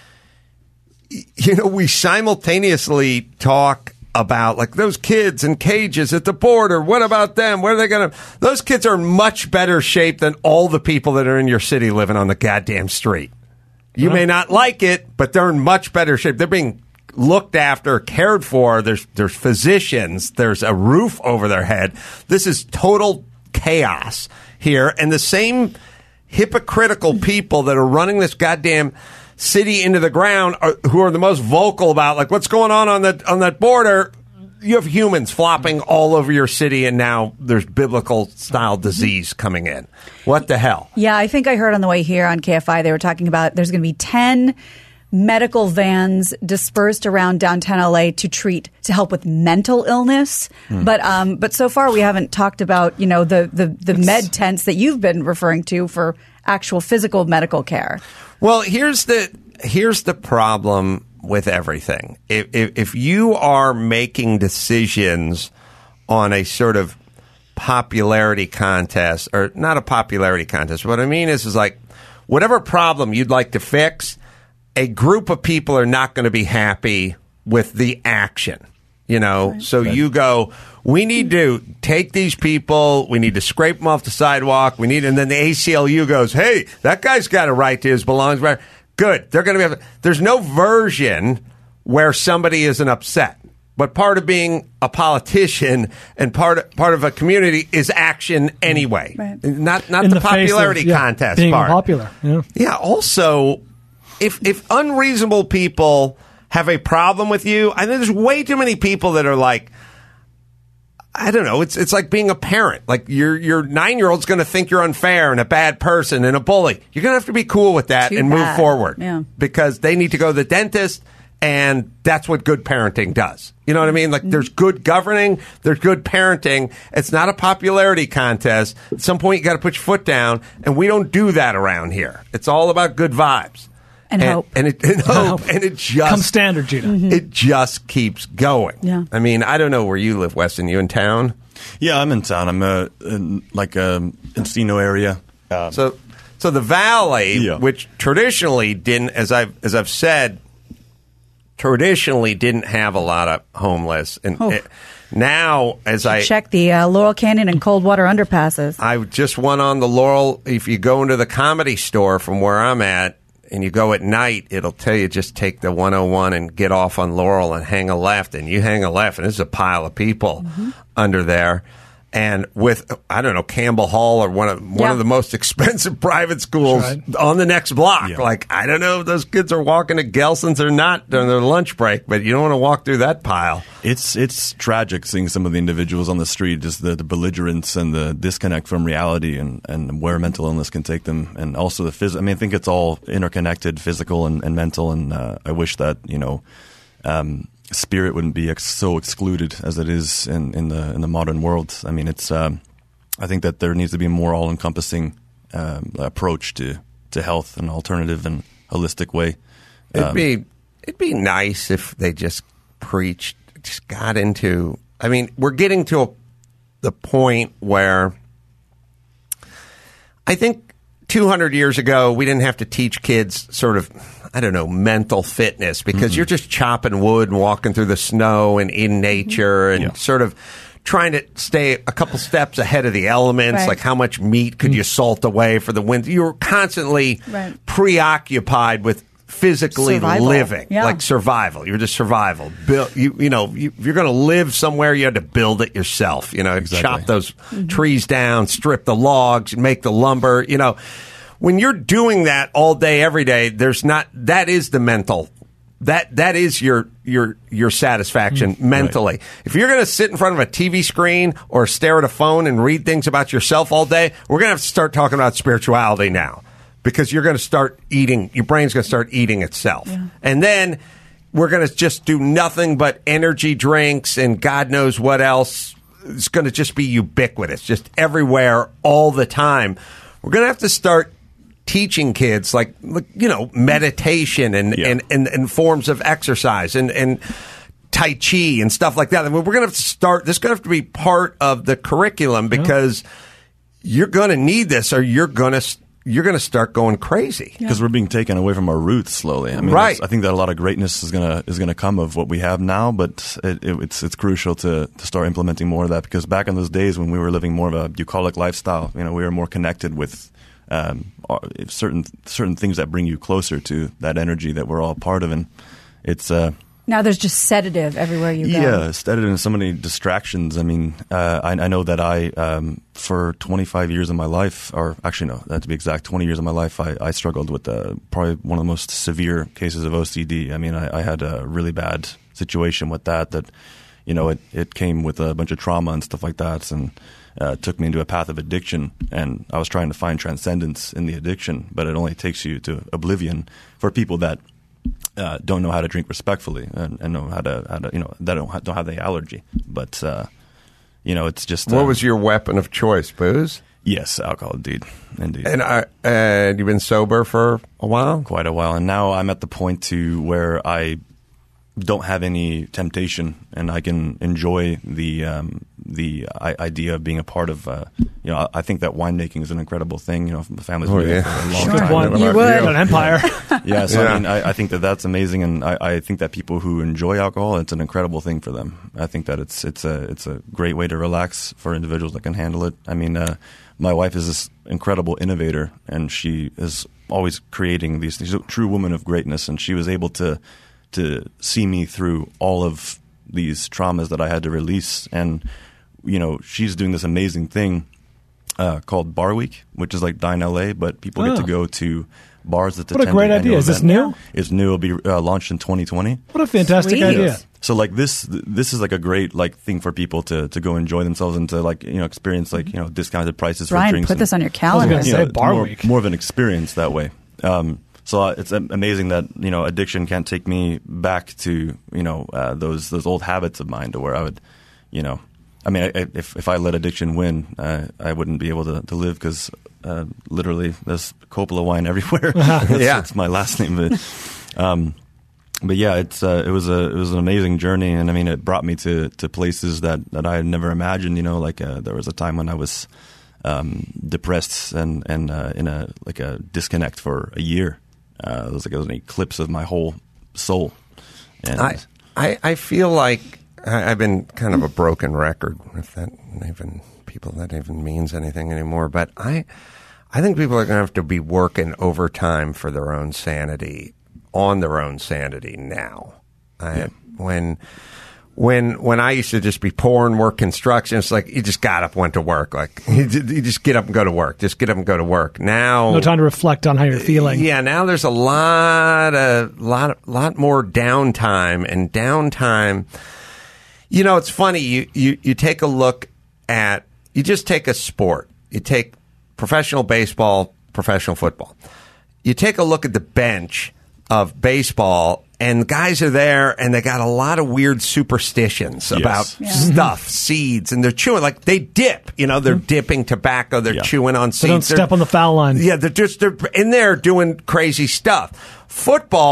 You know, we simultaneously talk about like those kids in cages at the border. What about them? What are they going to? Those kids are in much better shape than all the people that are in your city living on the goddamn street. You may not like it, but they're in much better shape. They're being looked after, cared for. There's there's physicians. There's a roof over their head. This is total chaos here, and the same hypocritical people that are running this goddamn city into the ground are, who are the most vocal about like what's going on on that on that border. You have humans flopping all over your city, and now there's biblical style disease coming in. What the hell? Yeah, I think I heard on the way here on K F I they were talking about there's going to be ten medical vans dispersed around downtown L A to treat to help with mental illness. Hmm. But um, but so far we haven't talked about you know the the, the med tents that you've been referring to for actual physical medical care. Well, here's the here's the problem with everything. If, if if you are making decisions on a sort of popularity contest, or not a popularity contest, what I mean is is like whatever problem you'd like to fix, a group of people are not going to be happy with the action. You know, so you go, we need to take these people, we need to scrape them off the sidewalk, we need, and then the A C L U goes, hey, that guy's got a right to his belongings. Good. They're going to be, there's no version where somebody isn't upset. But part of being a politician and part part of a community is action anyway. Right. Not not In the, the face of, popularity yeah, contest being part. popular. Yeah. Yeah. Also, if if unreasonable people have a problem with you, I think there's way too many people that are like, I don't know. It's it's like being a parent. Like your your nine year old's going to think you're unfair and a bad person and a bully. You're going to have to be cool with that Too and move bad. forward. Yeah. Because they need to go to the dentist, and that's what good parenting does. You know what I mean? Like there's good governing, there's good parenting. It's not a popularity contest. At some point, you got to put your foot down, and we don't do that around here. It's all about good vibes. And hope. And it, and hope. And it just Come standard, Gina. it just keeps going. Yeah. I mean, I don't know where you live, Weston. You in town? Yeah, I'm in town. I'm uh, in like um, Encino area. Um, So, so the Valley, Yeah. which traditionally didn't, as I've as I've said, traditionally didn't have a lot of homeless, and Oh. it, now as I Check the uh, Laurel Canyon and Coldwater underpasses. I just went on the Laurel. If you go into the Comedy Store from where I'm at, and you go at night, it'll tell you just take the one oh one and get off on Laurel and hang a left. And you hang a left, and there's a pile of people under there. And with, I don't know, Campbell Hall or one of one Yeah. of the most expensive private schools That's on the next block. Yeah. Like, I don't know if those kids are walking to Gelson's or not during their lunch break, but you don't want to walk through that pile. It's it's tragic seeing some of the individuals on the street, just the, the belligerence and the disconnect from reality, and, and where mental illness can take them, and also the phys. I mean, I think it's all interconnected, physical and, and mental. And uh, I wish that you know, um, spirit wouldn't be ex- so excluded as it is in, in the in the modern world. I mean, it's. Um, I think that there needs to be a more all encompassing um, approach to to health, an alternative and holistic way. It'd Um, be it'd be nice if they just preached just got into. I mean, we're getting to a, the point where I think two hundred years ago we didn't have to teach kids sort of, I don't know, mental fitness because mm-hmm. you're just chopping wood and walking through the snow and in nature and yeah. sort of trying to stay a couple steps ahead of the elements, right. like how much meat could you salt away for the winter. You were constantly right. preoccupied with physically survival. living, yeah. like survival. You're just survival. Build, you, you know, you, if you're going to live somewhere, you had to build it yourself. You know, exactly. chop those mm-hmm. trees down, strip the logs, make the lumber. You know, when you're doing that all day, every day, there's not. That is the mental. That that is your your your satisfaction mm, mentally. Right. If you're going to sit in front of a T V screen or stare at a phone and read things about yourself all day, we're going to have to start talking about spirituality now because you're going to start eating. Your brain's going to start eating itself, yeah. and then we're going to just do nothing but energy drinks and God knows what else. It's going to just be ubiquitous, just everywhere all the time. We're going to have to start teaching kids like, you know, meditation and, yeah. and, and, and forms of exercise and, and Tai Chi and stuff like that. I mean, we're going to have to start, this is going to have to be part of the curriculum because yeah. you're going to need this or you're going to, you're going to start going crazy. Because yeah. we're being taken away from our roots slowly. I mean, right. I think that a lot of greatness is going to, is going to come of what we have now, but it, it, it's, it's crucial to, to start implementing more of that because back in those days when we were living more of a bucolic lifestyle, you know, we were more connected with Um, certain certain things that bring you closer to that energy that we're all part of, and it's uh, now there's just sedative everywhere you go. Yeah, sedative and so many distractions. I mean, uh, I, I know that I um, for twenty-five years of my life, or actually no, that to be exact, twenty years of my life, I, I struggled with uh, probably one of the most severe cases of O C D. I mean, I, I had a really bad situation with that. That you know, it it came with a bunch of trauma and stuff like that, and. Uh, took me into a path of addiction, and I was trying to find transcendence in the addiction, but it only takes you to oblivion for people that uh, don't know how to drink respectfully and, and know how to, how to, you know, that don't, don't have the allergy. But, uh, you know, it's just... What uh, was your weapon of choice, booze? Yes, alcohol, indeed. indeed. And uh, uh, you've been sober for a while? Quite a while, and now I'm at the point to where I don't have any temptation, and I can enjoy the um, the I- idea of being a part of. Uh, you know, I, I think that winemaking is an incredible thing. You know, the family's oh, been yeah. for a long sure. time. One, you would an empire. yeah, so yeah. I mean, I, I think that that's amazing, and I, I think that people who enjoy alcohol, it's an incredible thing for them. I think that it's it's a it's a great way to relax for individuals that can handle it. I mean, uh, my wife is this incredible innovator, and she is always creating these. She's a true woman of greatness, and she was able to. to see me through all of these traumas that I had to release. And, you know, she's doing this amazing thing uh, called Bar Week, which is like Dine L A, but people oh. get to go to bars that What a great idea. Is this new? It's new. It'll be uh, launched in twenty twenty. What a fantastic Sweet. idea. So like this, this is like a great like thing for people to, to go enjoy themselves and to like, you know, experience like, you know, discounted prices Brian, for drinks. put and, this on your calendar. I was you gonna know, say Bar more, Week. more of an experience that way. Um, So uh, it's amazing that, you know, addiction can't take me back to, you know, uh, those those old habits of mine to where I would, you know, I mean, I, if if I let addiction win, uh, I wouldn't be able to, to live because uh, literally there's Coppola wine everywhere. that's, yeah, that's my last name. But, um, but yeah, it's uh, it was a it was an amazing journey, and I mean, it brought me to, to places that, that I had never imagined. You know, like uh, there was a time when I was um, depressed and and uh, in a like a disconnect for a year. Uh, it was like it was an eclipse of my whole soul. And I, I I feel like I, I've been kind of a broken record, if that even people that even means anything anymore. But I I think people are going to have to be working overtime for their own sanity, on their own sanity now. I, yeah. When. When when I used to just be poor and work construction, it's like you just got up, went to work. Like you just get up and go to work. Just get up and go to work. Now, no time to reflect on how you're feeling. Yeah, now there's a lot of lot lot more downtime and downtime. You know, it's funny. You you you take a look at you just take a sport. You take professional baseball, professional football. You take a look at the bench of baseball. And guys are there, and they got a lot of weird superstitions yes. about yeah. stuff, seeds, and they're chewing. Like, they dip. You know, they're mm-hmm. dipping tobacco. They're yeah. chewing on seeds. They don't they're, step on the foul line. Yeah, they're just they're in there doing crazy stuff. Football,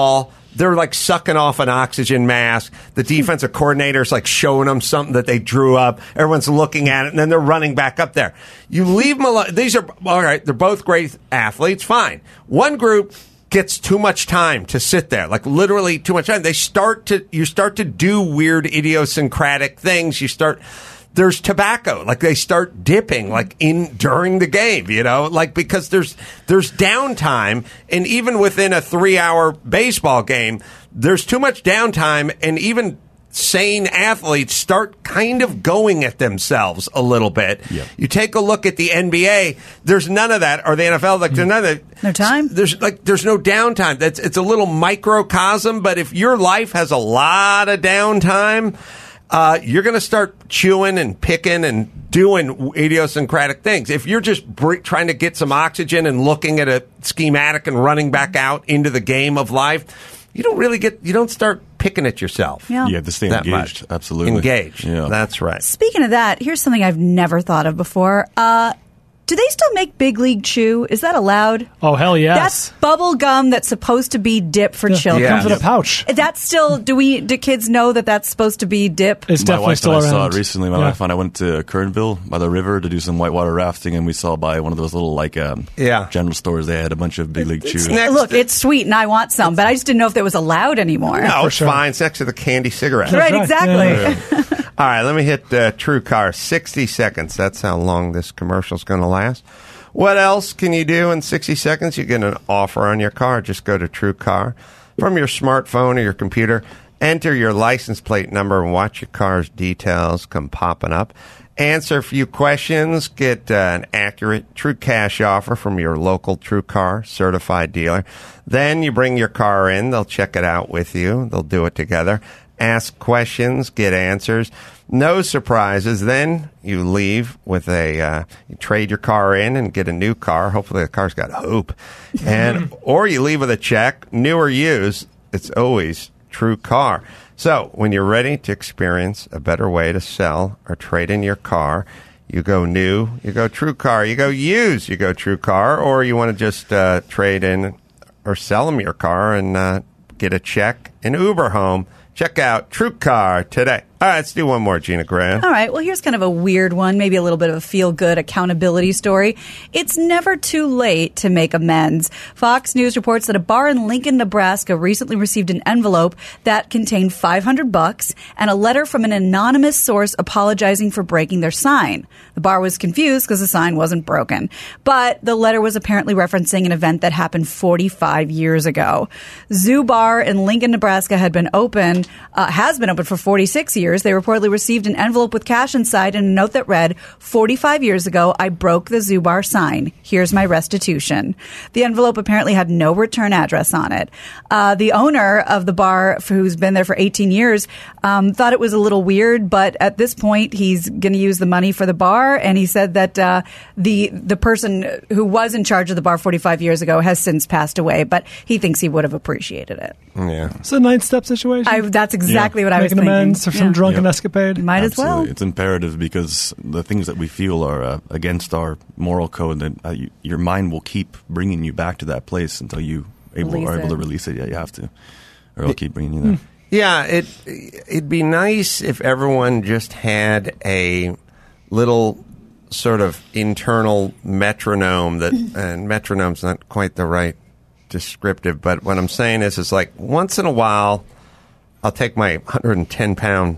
they're like sucking off an oxygen mask. The defensive coordinator's like showing them something that they drew up. Everyone's looking at it, and then they're running back up there. You leave them alone. These are, all right, they're both great athletes, fine. One group gets too much time to sit there, like literally too much time. They start to, you start to do weird idiosyncratic things. You start, there's tobacco, like they start dipping, like in during the game, you know, like because there's there's downtime, and even within a three-hour baseball game, there's too much downtime, and even sane athletes start kind of going at themselves a little bit. Yep. You take a look at the N B A, there's none of that, or the N F L, like there's none of that. No time? There's like there's no downtime. That's it's a little microcosm, but if your life has a lot of downtime, Uh, you're going to start chewing and picking and doing idiosyncratic things. If you're just br- trying to get some oxygen and looking at a schematic and running back out into the game of life, you don't really get, you don't start picking at yourself. Yeah. You have to stay that engaged. much. Absolutely. Engaged. Yeah. That's right. Speaking of that, here's something I've never thought of before. Uh, do they still make Big League Chew? Is that allowed? Oh, hell yes. That's bubble gum that's supposed to be dip for Yeah. children. It comes in Yeah. a pouch. That's still, do we, do kids know that that's supposed to be dip? It's My definitely wife still and I around. saw it recently. My Yeah. wife and I went to Kernville by the river to do some whitewater rafting, and we saw by one of those little like um, Yeah. general stores. They had a bunch of Big League Chew. next Look, to- it's sweet and I want some, but I just didn't know if it was allowed anymore. No, For it's sure. fine. It's next to the candy cigarette. Right, right. exactly. Yeah. All right, let me hit uh, True Car. sixty seconds. That's how long this commercial's going to last. What else can you do in sixty seconds? You get an offer on your car. Just go to True Car. From your smartphone or your computer, enter your license plate number and watch your car's details come popping up. Answer a few questions. Get uh, an accurate True Cash offer from your local True Car certified dealer. Then you bring your car in. They'll check it out with you. They'll do it together. Ask questions, get answers. No surprises. Then you leave with a, uh, you trade your car in and get a new car. Hopefully the car's got hope. And, or you leave with a check, new or used. It's always True Car. So when you're ready to experience a better way to sell or trade in your car, you go new, you go True Car. You go used, you go True Car. Or you want to just uh, trade in or sell them your car and uh, get a check and Uber home. Check out True Car today. All right, let's do one more, Gina Graham. All right. Well, here's kind of a weird one, maybe a little bit of a feel-good accountability story. It's never too late to make amends. Fox News reports that a bar in Lincoln, Nebraska recently received an envelope that contained five hundred bucks and a letter from an anonymous source apologizing for breaking their sign. The bar was confused because the sign wasn't broken, but the letter was apparently referencing an event that happened forty-five years ago. Zoo Bar in Lincoln, Nebraska had been open, uh, has been open for forty-six years. They reportedly received an envelope with cash inside and a note that read, forty-five years ago, I broke the Zoo Bar sign. Here's my restitution. The envelope apparently had no return address on it. Uh, the owner of the bar, who's been there for eighteen years, um, thought it was a little weird, but at this point, he's going to use the money for the bar, and he said that uh, the the person who was in charge of the bar forty-five years ago has since passed away, but he thinks he would have appreciated it. Yeah. It's a ninth-step situation. I, that's exactly what I was Making thinking. amends for some Yeah. drunken Yeah. escapade. Might as well. Absolutely. It's imperative because the things that we feel are uh, against our moral code, that uh, you, your mind will keep bringing you back to that place until you able, Release are able it. to release it. Yeah, you have to, or it'll keep bringing you there. Yeah, it it'd be nice if everyone just had a little sort of internal metronome that, and metronome's not quite the right descriptive, but what I'm saying is, is like once in a while, I'll take my one hundred ten pound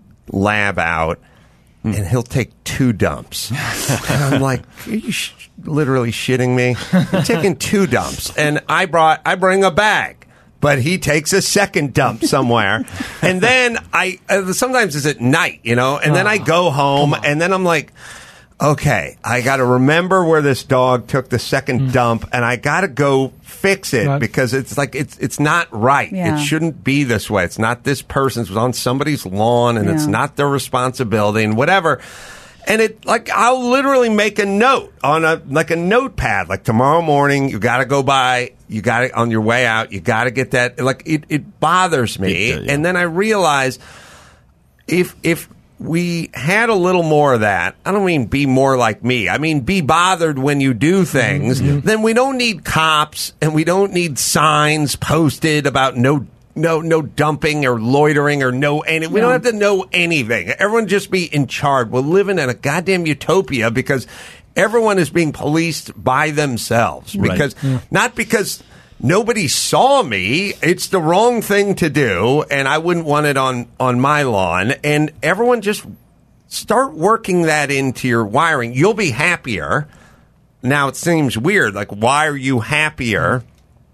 lab out, and he'll take two dumps. And I'm like, are you sh- literally shitting me? You're taking two dumps, and I brought I bring a bag. But he takes a second dump somewhere. And then I, uh, sometimes it's at night, you know, and then I go home and then I'm like, okay, I got to remember where this dog took the second Mm. dump and I got to go fix it Right. because it's like, it's, it's not right. Yeah. It shouldn't be this way. It's not this person's, it was on somebody's lawn and it's Yeah. not their responsibility and whatever. And it, like, I'll literally make a note on a, like a notepad, like tomorrow morning, you got to go by, you got to, on your way out, you got to get that, like, it, it bothers me. It, uh, yeah. And then I realize if, if we had a little more of that, I don't mean be more like me, I mean be bothered when you do things, then we don't need cops and we don't need signs posted about no no no dumping or loitering or no any. We No. don't have to know anything. Everyone just be in charge. We're living in a goddamn utopia because everyone is being policed by themselves. Right. Because not because nobody saw me. It's the wrong thing to do, and I wouldn't want it on on my lawn. And everyone just start working that into your wiring. You'll be happier. Now it seems weird. Like, why are you happier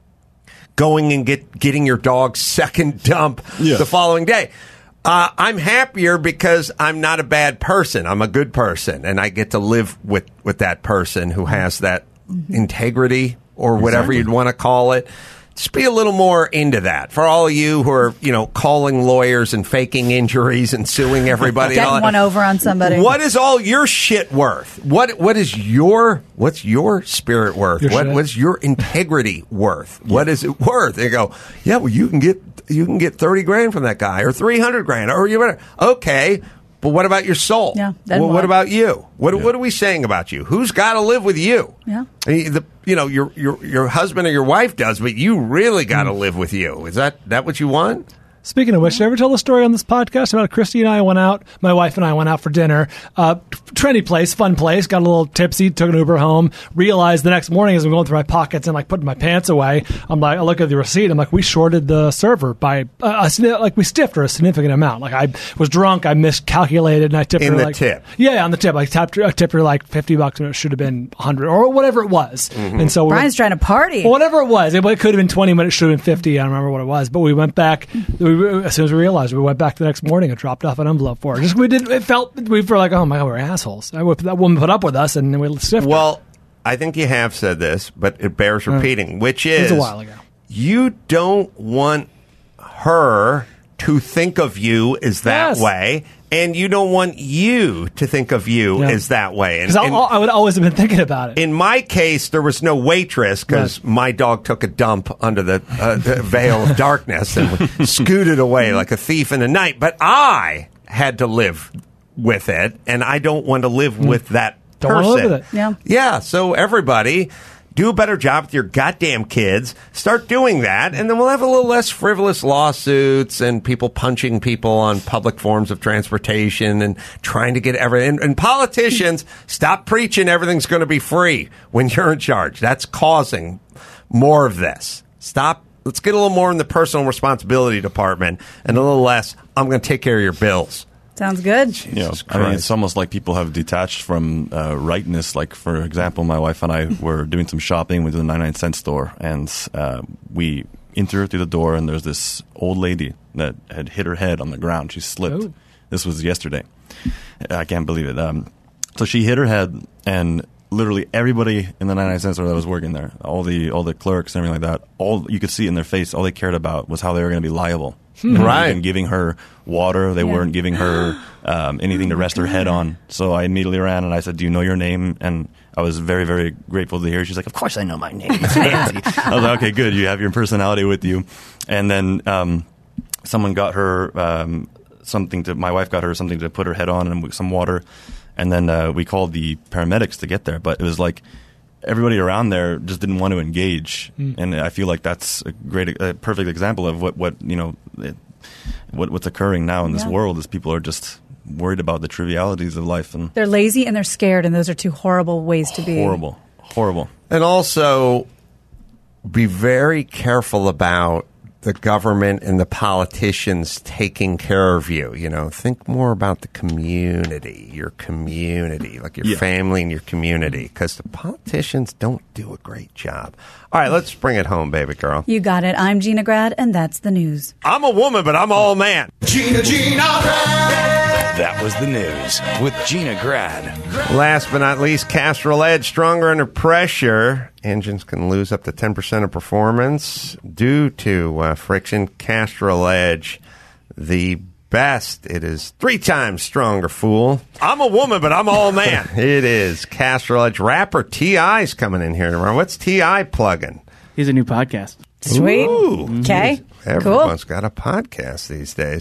going and get getting your dog's second dump Yeah. the following day? Uh, I'm happier because I'm not a bad person. I'm a good person, and I get to live with, with that person who has that integrity or whatever Exactly. you'd want to call it. Just be a little more into that. For all of you who are, you know, calling lawyers and faking injuries and suing everybody. and all Getting that, one over on somebody. what is all your shit worth? What what is your what's your spirit worth? Your What shit. what's your integrity worth? What is it worth? They go, yeah, well, you can get you can get thirty grand from that guy or three hundred grand or you better okay. But what about your soul? Yeah, then Well, what what? about you? What what are we saying about you? Who's got to live with you? Yeah. I mean, the, you know, your your your husband or your wife does, but you really got to live with you. Is that that what you want? Speaking of which, did I ever tell the story on this podcast about Christy and I went out, my wife and I went out for dinner, uh, trendy place, fun place, got a little tipsy, took an Uber home, realized the next morning as I'm going through my pockets and like putting my pants away, I'm like, I look at the receipt, I'm like, we shorted the server by, uh, a, signi- like we stiffed her a significant amount. Like I was drunk, I miscalculated and I tipped In her the like, tip. Yeah, on the tip. I tipped her, I tipped her like fifty bucks and it should have been one hundred or whatever it was. Mm-hmm. And so we Brian's trying to party. well, whatever it was, it, it could have been twenty, but it should have been fifty. I don't remember what it was. But we went back we, as soon as we realized. We went back the next morning and dropped off an envelope for her. Just we did. It felt we were like, oh my god, we're assholes. I, that woman put up with us, and then we stiffed her. Well, I think you have said this, but it bears repeating, which is was a while ago. you don't want her to think of you as that Yes. way, and you don't want you to think of you Yeah. as that way. And, Because and I would always have been thinking about it. in my case, there was no waitress because Right. my dog took a dump under the, uh, the veil of darkness and scooted away like a thief in the night. But I had to live with it, and I don't want to live with that Mm. Don't person. wanna live with it. Yeah. Yeah, so everybody, do a better job with your goddamn kids. Start doing that, and then we'll have a little less frivolous lawsuits and people punching people on public forms of transportation and trying to get everything. And, and politicians, stop preaching everything's going to be free when you're in charge. That's causing more of this. Stop. Let's get a little more in the personal responsibility department and a little less, I'm going to take care of your bills. Sounds good. You know, Jesus I mean, Christ. it's almost like people have detached from uh, rightness. Like, for example, my wife and I were doing some shopping with the ninety-nine cent store, and uh, we enter through the door, and there's this old lady that had hit her head on the ground. She slipped. Oh. This was yesterday. I can't believe it. Um, so she hit her head, and literally everybody in the ninety-nine cent store that was working there, all the all the clerks and everything like that, all you could see in their face, all they cared about was how they were going to be liable. They weren't Right. even giving her water. They Yeah. weren't giving her um, anything to rest her head on. So I immediately ran and I said, "Do you know your name?" And I was very, very grateful to hear. She's like, "Of course I know my name. It's Nancy." I was like, "Okay, good. You have your personality with you." And then um, someone got her um, something to. My wife got her something to put her head on and some water. And then uh, we called the paramedics to get there. But it was like everybody around there just didn't want to engage. And I feel like that's a great, a perfect example of what, what you know, it, what what's occurring now in this Yeah. world is people are just worried about the trivialities of life and They're lazy and they're scared, and those are two horrible ways to be. horrible, horrible. And also, be very careful about the government and the politicians taking care of you. You know, think more about the community, your community, like your Yeah. family and your community, because the politicians don't do a great job. All right, let's bring it home, baby girl. You got it. I'm Gina Grad, and that's the news. I'm a woman, but I'm all man. Gina, Gina, Grad. That was the news with Gina Grad. Last but not least, Castrol Edge, stronger under pressure. Engines can lose up to ten percent of performance due to uh, friction. Castrol Edge, the best. It is three times stronger, fool. I'm a woman, but I'm all man. It is Castrol Edge. Rapper T I's coming in here tomorrow. What's T I plugging? He's a new podcast. Sweet. Ooh. Okay. Cool. Everyone's got a podcast these days.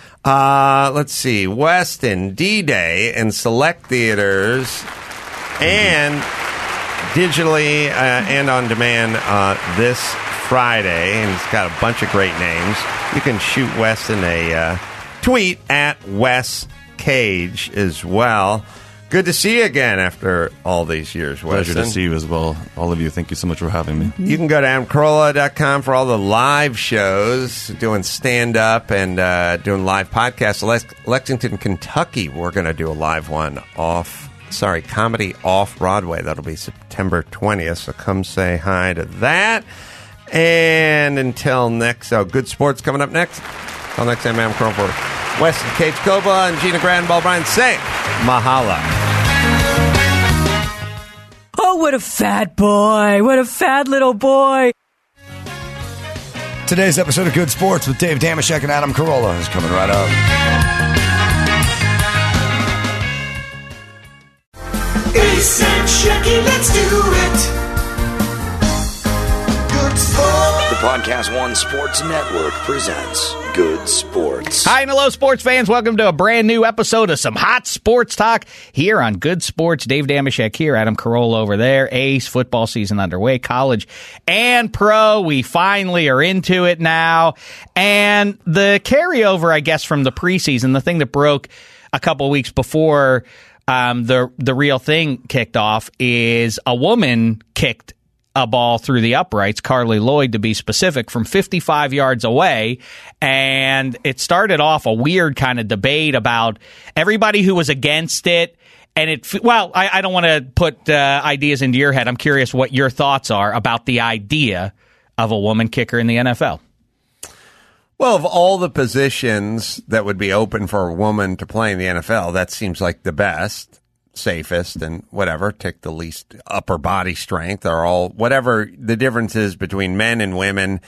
Uh, let's see. Weston, D-Day, and select theaters, and digitally uh, and on demand uh, this Friday, and he's got a bunch of great names. You can shoot Weston a uh, tweet at Wes Cage as well. Good to see you again after all these years, Weston. Pleasure to see you as well. All of you, thank you so much for having me. You can go to adam carolla dot com for all the live shows, doing stand-up and uh, doing live podcasts. Lex- Lexington, Kentucky, we're going to do a live one off, sorry, comedy off Broadway. That'll be September twentieth, so come say hi to that. And until next, oh, Good Sports coming up next. Until next time, I'm Chrome for Weston Cage Coppola and Gina Grand Ball Bryan say mahala. Oh, what a fat boy. What a fat little boy. Today's episode of Good Sports with Dave Damashek and Adam Carolla is coming right up. Ace and Shecky, let's do it. Good Sports. The Podcast One Sports Network presents Good Sports. Hi and hello, sports fans. Welcome to a brand new episode of some hot sports talk here on Good Sports. Dave Damashek here, Adam Carolla over there. Ace, football season underway, college and pro. We finally are into it now. And the carryover, I guess, from the preseason, the thing that broke a couple weeks before um, the the real thing kicked off, is a woman kicked a ball through the uprights, Carly Lloyd to be specific, from fifty-five yards away. And it started off a weird kind of debate about everybody who was against it. And it, well, I, I don't want to put uh, ideas into your head. I'm curious what your thoughts are about the idea of a woman kicker in the N F L. Well, of all the positions that would be open for a woman to play in the N F L, that seems like the best, safest, and whatever, take the least upper body strength, or all, whatever the difference is between men and women.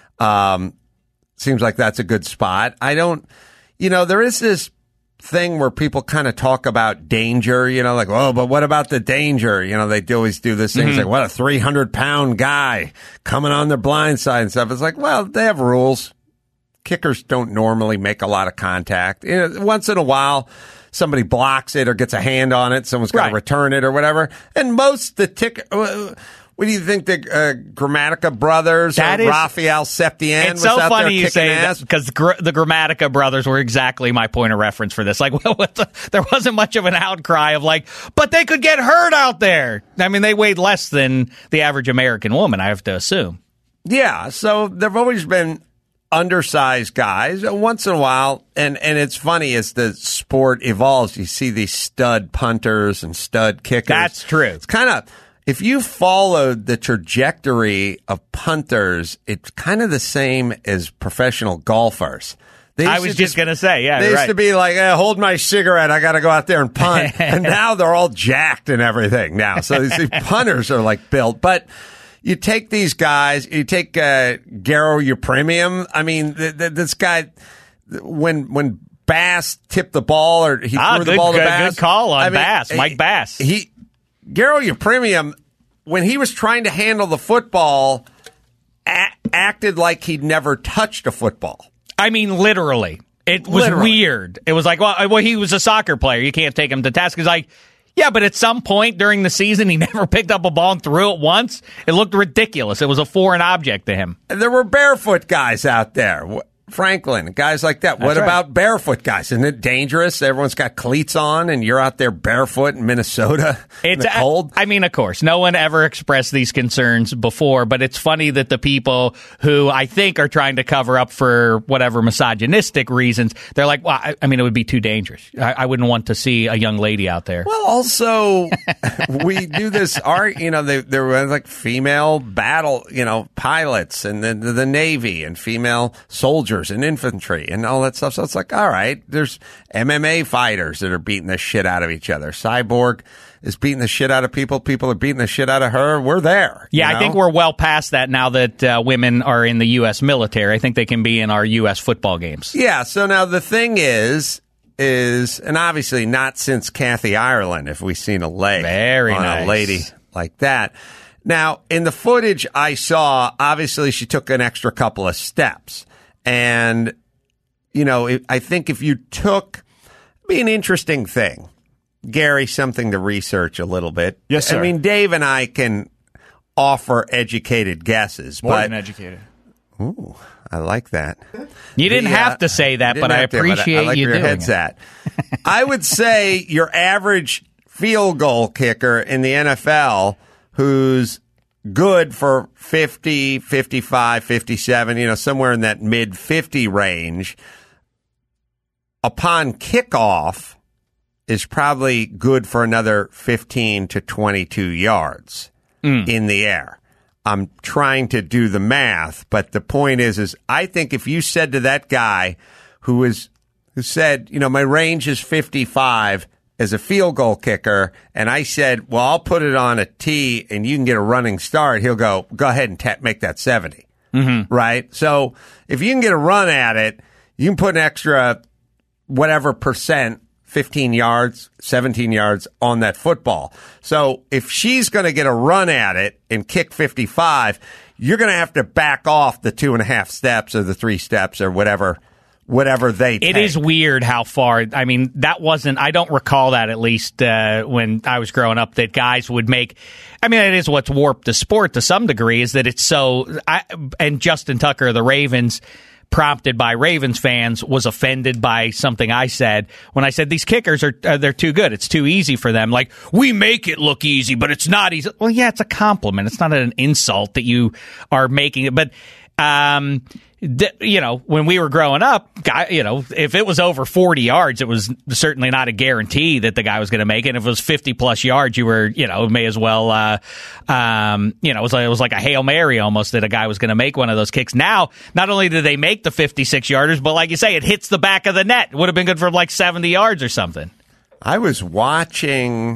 Um, seems like that's a good spot. I don't, you know, there is this thing where people kind of talk about danger, you know, like, oh, but what about the danger? You know, they always do this thing, mm-hmm. like, what, a three hundred pound guy coming on their blind side and stuff. It's like, well, they have rules. Kickers don't normally make a lot of contact. You know, once in a while, somebody blocks it or gets a hand on it. Someone's got to right. return it or whatever. And most the tick. Uh, what do you think the uh, Grammatica brothers that or is, Raphael Septien was so out funny there you kicking say ass? that, because gr- the Grammatica brothers were exactly my point of reference for this. Like, well, the, there wasn't much of an outcry of like, but they could get hurt out there. I mean, they weighed less than the average American woman, I have to assume. Yeah, so there've always been undersized guys once in a while, and and it's funny as the sport evolves, you see these stud punters and stud kickers. That's true. It's kind of, if you followed the trajectory of punters, it's kind of the same as professional golfers. I was just going to say, yeah, they used right. to be like, eh, hold my cigarette, I got to go out there and punt, and now they're all jacked and everything now. So these, these punters are like built, but you take these guys, you take uh, Garo Yepremian. I mean, th- th- this guy, when when Bass tipped the ball or he ah, threw good, the ball to good, Bass. Good call on I mean, Bass, Mike he, Bass. He, Garo Yepremian, when he was trying to handle the football, a- acted like he'd never touched a football. I mean, literally. It was literally. weird. It was like, well, well, he was a soccer player. You can't take him to task. He's like, yeah, but at some point during the season, he never picked up a ball and threw it once. It looked ridiculous. It was a foreign object to him. And there were barefoot guys out there. Franklin, guys like that. That's what right. about barefoot guys? Isn't it dangerous? Everyone's got cleats on, and you're out there barefoot in Minnesota in it's the cold. I mean, of course, no one ever expressed these concerns before, but it's funny that the people who I think are trying to cover up for whatever misogynistic reasons, they're like, well, I, I mean, it would be too dangerous. I, I wouldn't want to see a young lady out there. Well, also, we do this art, you know, they, there were like female battle, you know, pilots and the, the, the Navy and female soldiers and infantry and all that stuff. So it's like, all right, there's M M A fighters that are beating the shit out of each other. Cyborg is beating the shit out of people. People are beating the shit out of her. We're there. Yeah, you know? I think we're well past that now that uh, women are in the U S military. I think they can be in our U S football games. Yeah, so now the thing is, is, and obviously not since Kathy Ireland have we seen a leg Very on nice. a lady like that. Now, in the footage I saw, obviously she took an extra couple of steps. And, you know, it, I think if you took, it'd be an interesting thing. Gary, something to research a little bit. Yes, sir. I mean, Dave and I can offer educated guesses. More but, than educated. Ooh, I like that. You didn't The, uh, have to say that, you but didn't I have to, appreciate I like you where your doing head's it. at. I would say your average field goal kicker in the N F L who's good for fifty, fifty-five, fifty-seven, you know, somewhere in that mid fifty range, upon kickoff is probably good for another fifteen to twenty-two yards mm. in the air. I'm trying to do the math, but the point is, is I think if you said to that guy who is, who said, you know, my range is fifty-five as a field goal kicker, and I said, well, I'll put it on a tee and you can get a running start, he'll go, go ahead and ta- make that seventy. Mm-hmm. Right? So if you can get a run at it, you can put an extra whatever percent, fifteen yards, seventeen yards on that football. So if she's going to get a run at it and kick fifty-five, you're going to have to back off the two and a half steps or the three steps or whatever whatever they take. It is weird how far, I mean, that wasn't, I don't recall that at least uh, when I was growing up, that guys would make, I mean, it is what's warped the sport to some degree, is that it's so, I, and Justin Tucker of the Ravens, prompted by Ravens fans, was offended by something I said when I said these kickers are uh, they're too good. It's too easy for them. Like, we make it look easy, but it's not easy. Well, yeah, it's a compliment. It's not an insult that you are making it. But, um, th- you know, when we were growing up, guy, you know, if it was over forty yards, it was certainly not a guarantee that the guy was going to make it. And if it was fifty plus yards, you were, you know, may as well, uh, um, you know, it was like, it was like a Hail Mary almost that a guy was going to make one of those kicks. Now, not only do they make the fifty-six yarders, but like you say, it hits the back of the net. It would have been good for like seventy yards or something. I was watching,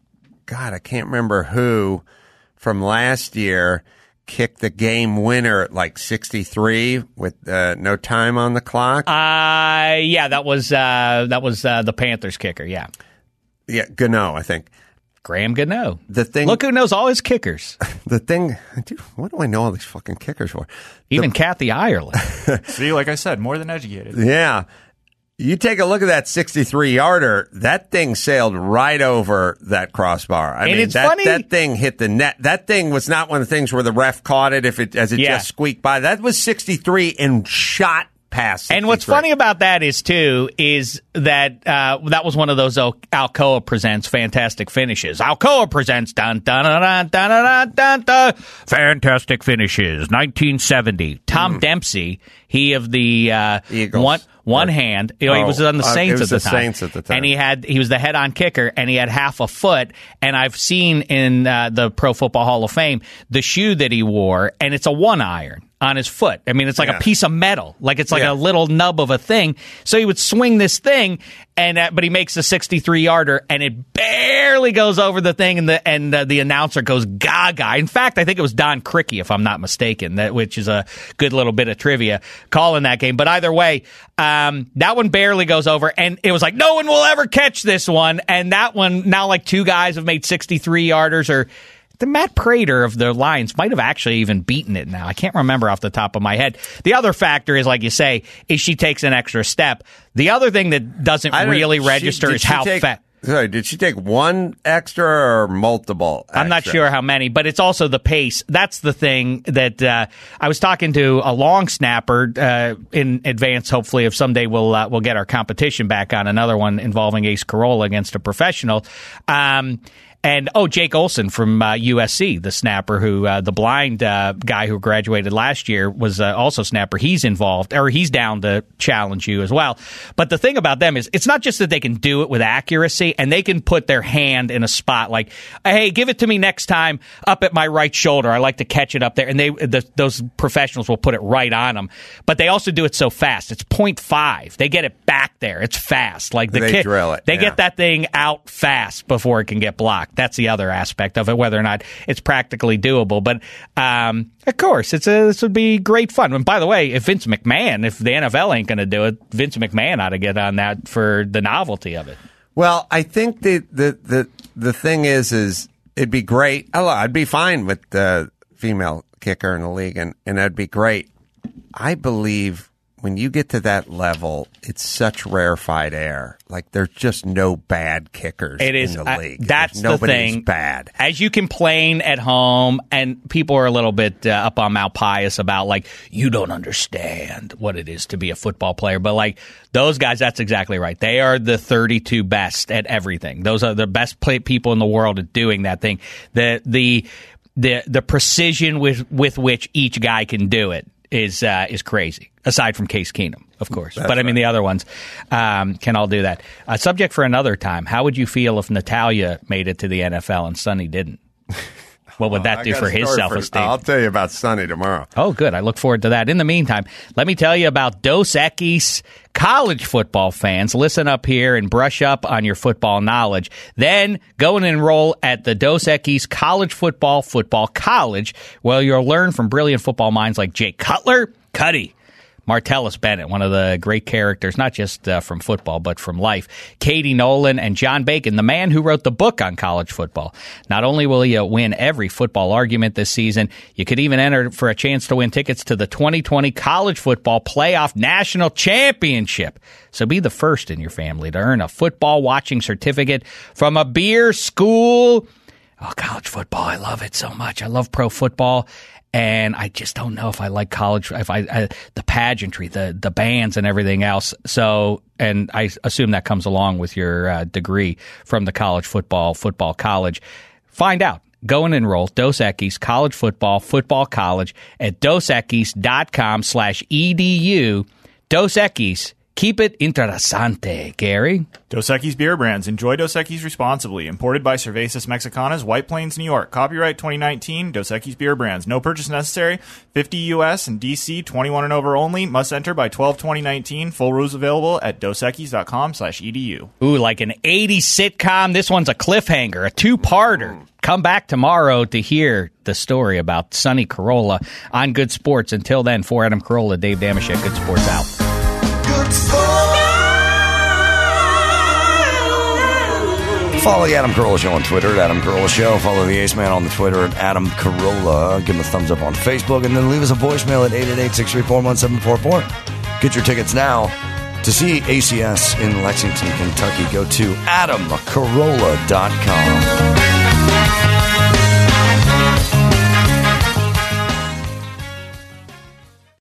God, I can't remember who from last year kicked the game winner at like sixty-three with uh, no time on the clock. Uh, yeah, that was uh, that was uh, the Panthers kicker, yeah. Yeah, Gano, I think. Graham Gano. The thing, Look who knows all his kickers. The thing, dude, what do I know all these fucking kickers for? Even the, Kathy Ireland. See, like I said, more than educated. Yeah. You take a look at that sixty-three-yarder, that thing sailed right over that crossbar. I and mean, it's that, funny. that thing hit the net. That thing was not one of the things where the ref caught it if it as it Yeah. just squeaked by. That was sixty-three and shot past sixty-three. And what's funny about that is, too, is that uh, that was one of those Al- Alcoa Presents fantastic finishes. Alcoa Presents dun dun dun dun dun dun dun dun fantastic finishes, nineteen seventy. Tom mm. Dempsey, he of the uh, Eagles. one one or, hand, you know, oh, he was on the uh, Saints it was at the the time. Saints at the time, and he had he was the head-on kicker, and he had half a foot. And I've seen in uh, the Pro Football Hall of Fame the shoe that he wore, and it's a one iron on his foot. I mean, it's like yeah. a piece of metal, like it's like yeah. a little nub of a thing. So he would swing this thing, and uh, but he makes a sixty-three yarder, and it barely goes over the thing, and the and uh, the announcer goes gaga. In fact, I think it was Don Criqui, if I'm not mistaken, that which is a good little bit of trivia calling that game. But either way, um, that one barely goes over, and it was like no one will ever catch this one. And that one, now like two guys have made sixty-three yarders, or the Matt Prater of the Lions might have actually even beaten it now. I can't remember off the top of my head. The other factor is, like you say, is she takes an extra step. The other thing that doesn't really she, register is how fast. Sorry, did she take one extra or multiple extra? I'm not sure how many, but it's also the pace. That's the thing that uh, I was talking to a long snapper uh, in advance, hopefully, if someday we'll uh, we'll get our competition back on, another one involving Ace Carolla against a professional. Um, And, oh, Jake Olson from uh, U S C, the snapper who, uh, the blind uh, guy who graduated last year was uh, also snapper. He's involved, or he's down to challenge you as well. But the thing about them is it's not just that they can do it with accuracy, and they can put their hand in a spot like, hey, give it to me next time up at my right shoulder. I like to catch it up there. And they the, those professionals will put it right on them. But they also do it so fast. It's point five. They get it back there. It's fast. Like the they kid, drill it. They yeah. get that thing out fast before it can get blocked. That's the other aspect of it, whether or not it's practically doable. But um, of course, it's a, this would be great fun. And by the way, if Vince McMahon, if the N F L ain't going to do it, Vince McMahon ought to get on that for the novelty of it. Well, I think the the the, the thing is, is it'd be great. I'd be fine with the female kicker in the league, and, and that'd be great. I believe when you get to that level, it's such rarefied air. Like, there's just no bad kickers it is, in the uh, league. That's There's the thing. bad. As you complain at home, and people are a little bit uh, up on Mount Pius about, like, you don't understand what it is to be a football player. But, like, those guys, that's exactly right. They are the thirty-two best at everything. Those are the best play- people in the world at doing that thing. The the the the precision with with which each guy can do it is uh, is crazy. Aside from Case Keenum, of course. That's but I mean, right. the other ones um, can all do that. Uh, subject for another time. How would you feel if Natalia made it to the N F L and Sonny didn't? What would that I do got for a his story self-esteem? I'll tell you about Sonny tomorrow. Oh, good. I look forward to that. In the meantime, let me tell you about Dos Equis. College football fans, listen up here and brush up on your football knowledge. Then go and enroll at the Dos Equis College Football Football College, where you'll learn from brilliant football minds like Jay Cutler, Cuddy, Martellus Bennett, one of the great characters, not just uh, from football, but from life. Katie Nolan and John Bacon, the man who wrote the book on college football. Not only will you win every football argument this season, you could even enter for a chance to win tickets to the twenty twenty College Football Playoff National Championship. So be the first in your family to earn a football watching certificate from a beer school. Oh, college football. I love it so much. I love pro football. And I just don't know if I like college, if I, I the pageantry, the the bands and everything else. So, and I assume that comes along with your uh, degree from the College Football Football College. Find out. Go and enroll. Dos Equis College Football Football College at dosequis.com slash edu. Dos Equis. Keep it interesante, Gary. Dos Equis beer brands. Enjoy Dos Equis responsibly. Imported by Cervezas Mexicanas, White Plains, New York. Copyright twenty nineteen. Dos Equis beer brands. No purchase necessary. fifty U S and D C. twenty-one and over only. Must enter by twelve twenty nineteen. Full rules available at dosequis.com slash edu. Ooh, like an eighties sitcom. This one's a cliffhanger, a two-parter. Come back tomorrow to hear the story about Sonny Carolla on Good Sports. Until then, for Adam Carolla, Dave Damashek, Good Sports out. Good sport. Follow the Adam Carolla Show on Twitter at Adam Carolla Show. Follow the Ace Man on the Twitter at Adam Carolla. Give him a thumbs up on Facebook, and then leave us a voicemail at eight eight eight, six three four, one seven four four. Get your tickets now. To see A C S in Lexington, Kentucky, go to adam carolla dot com.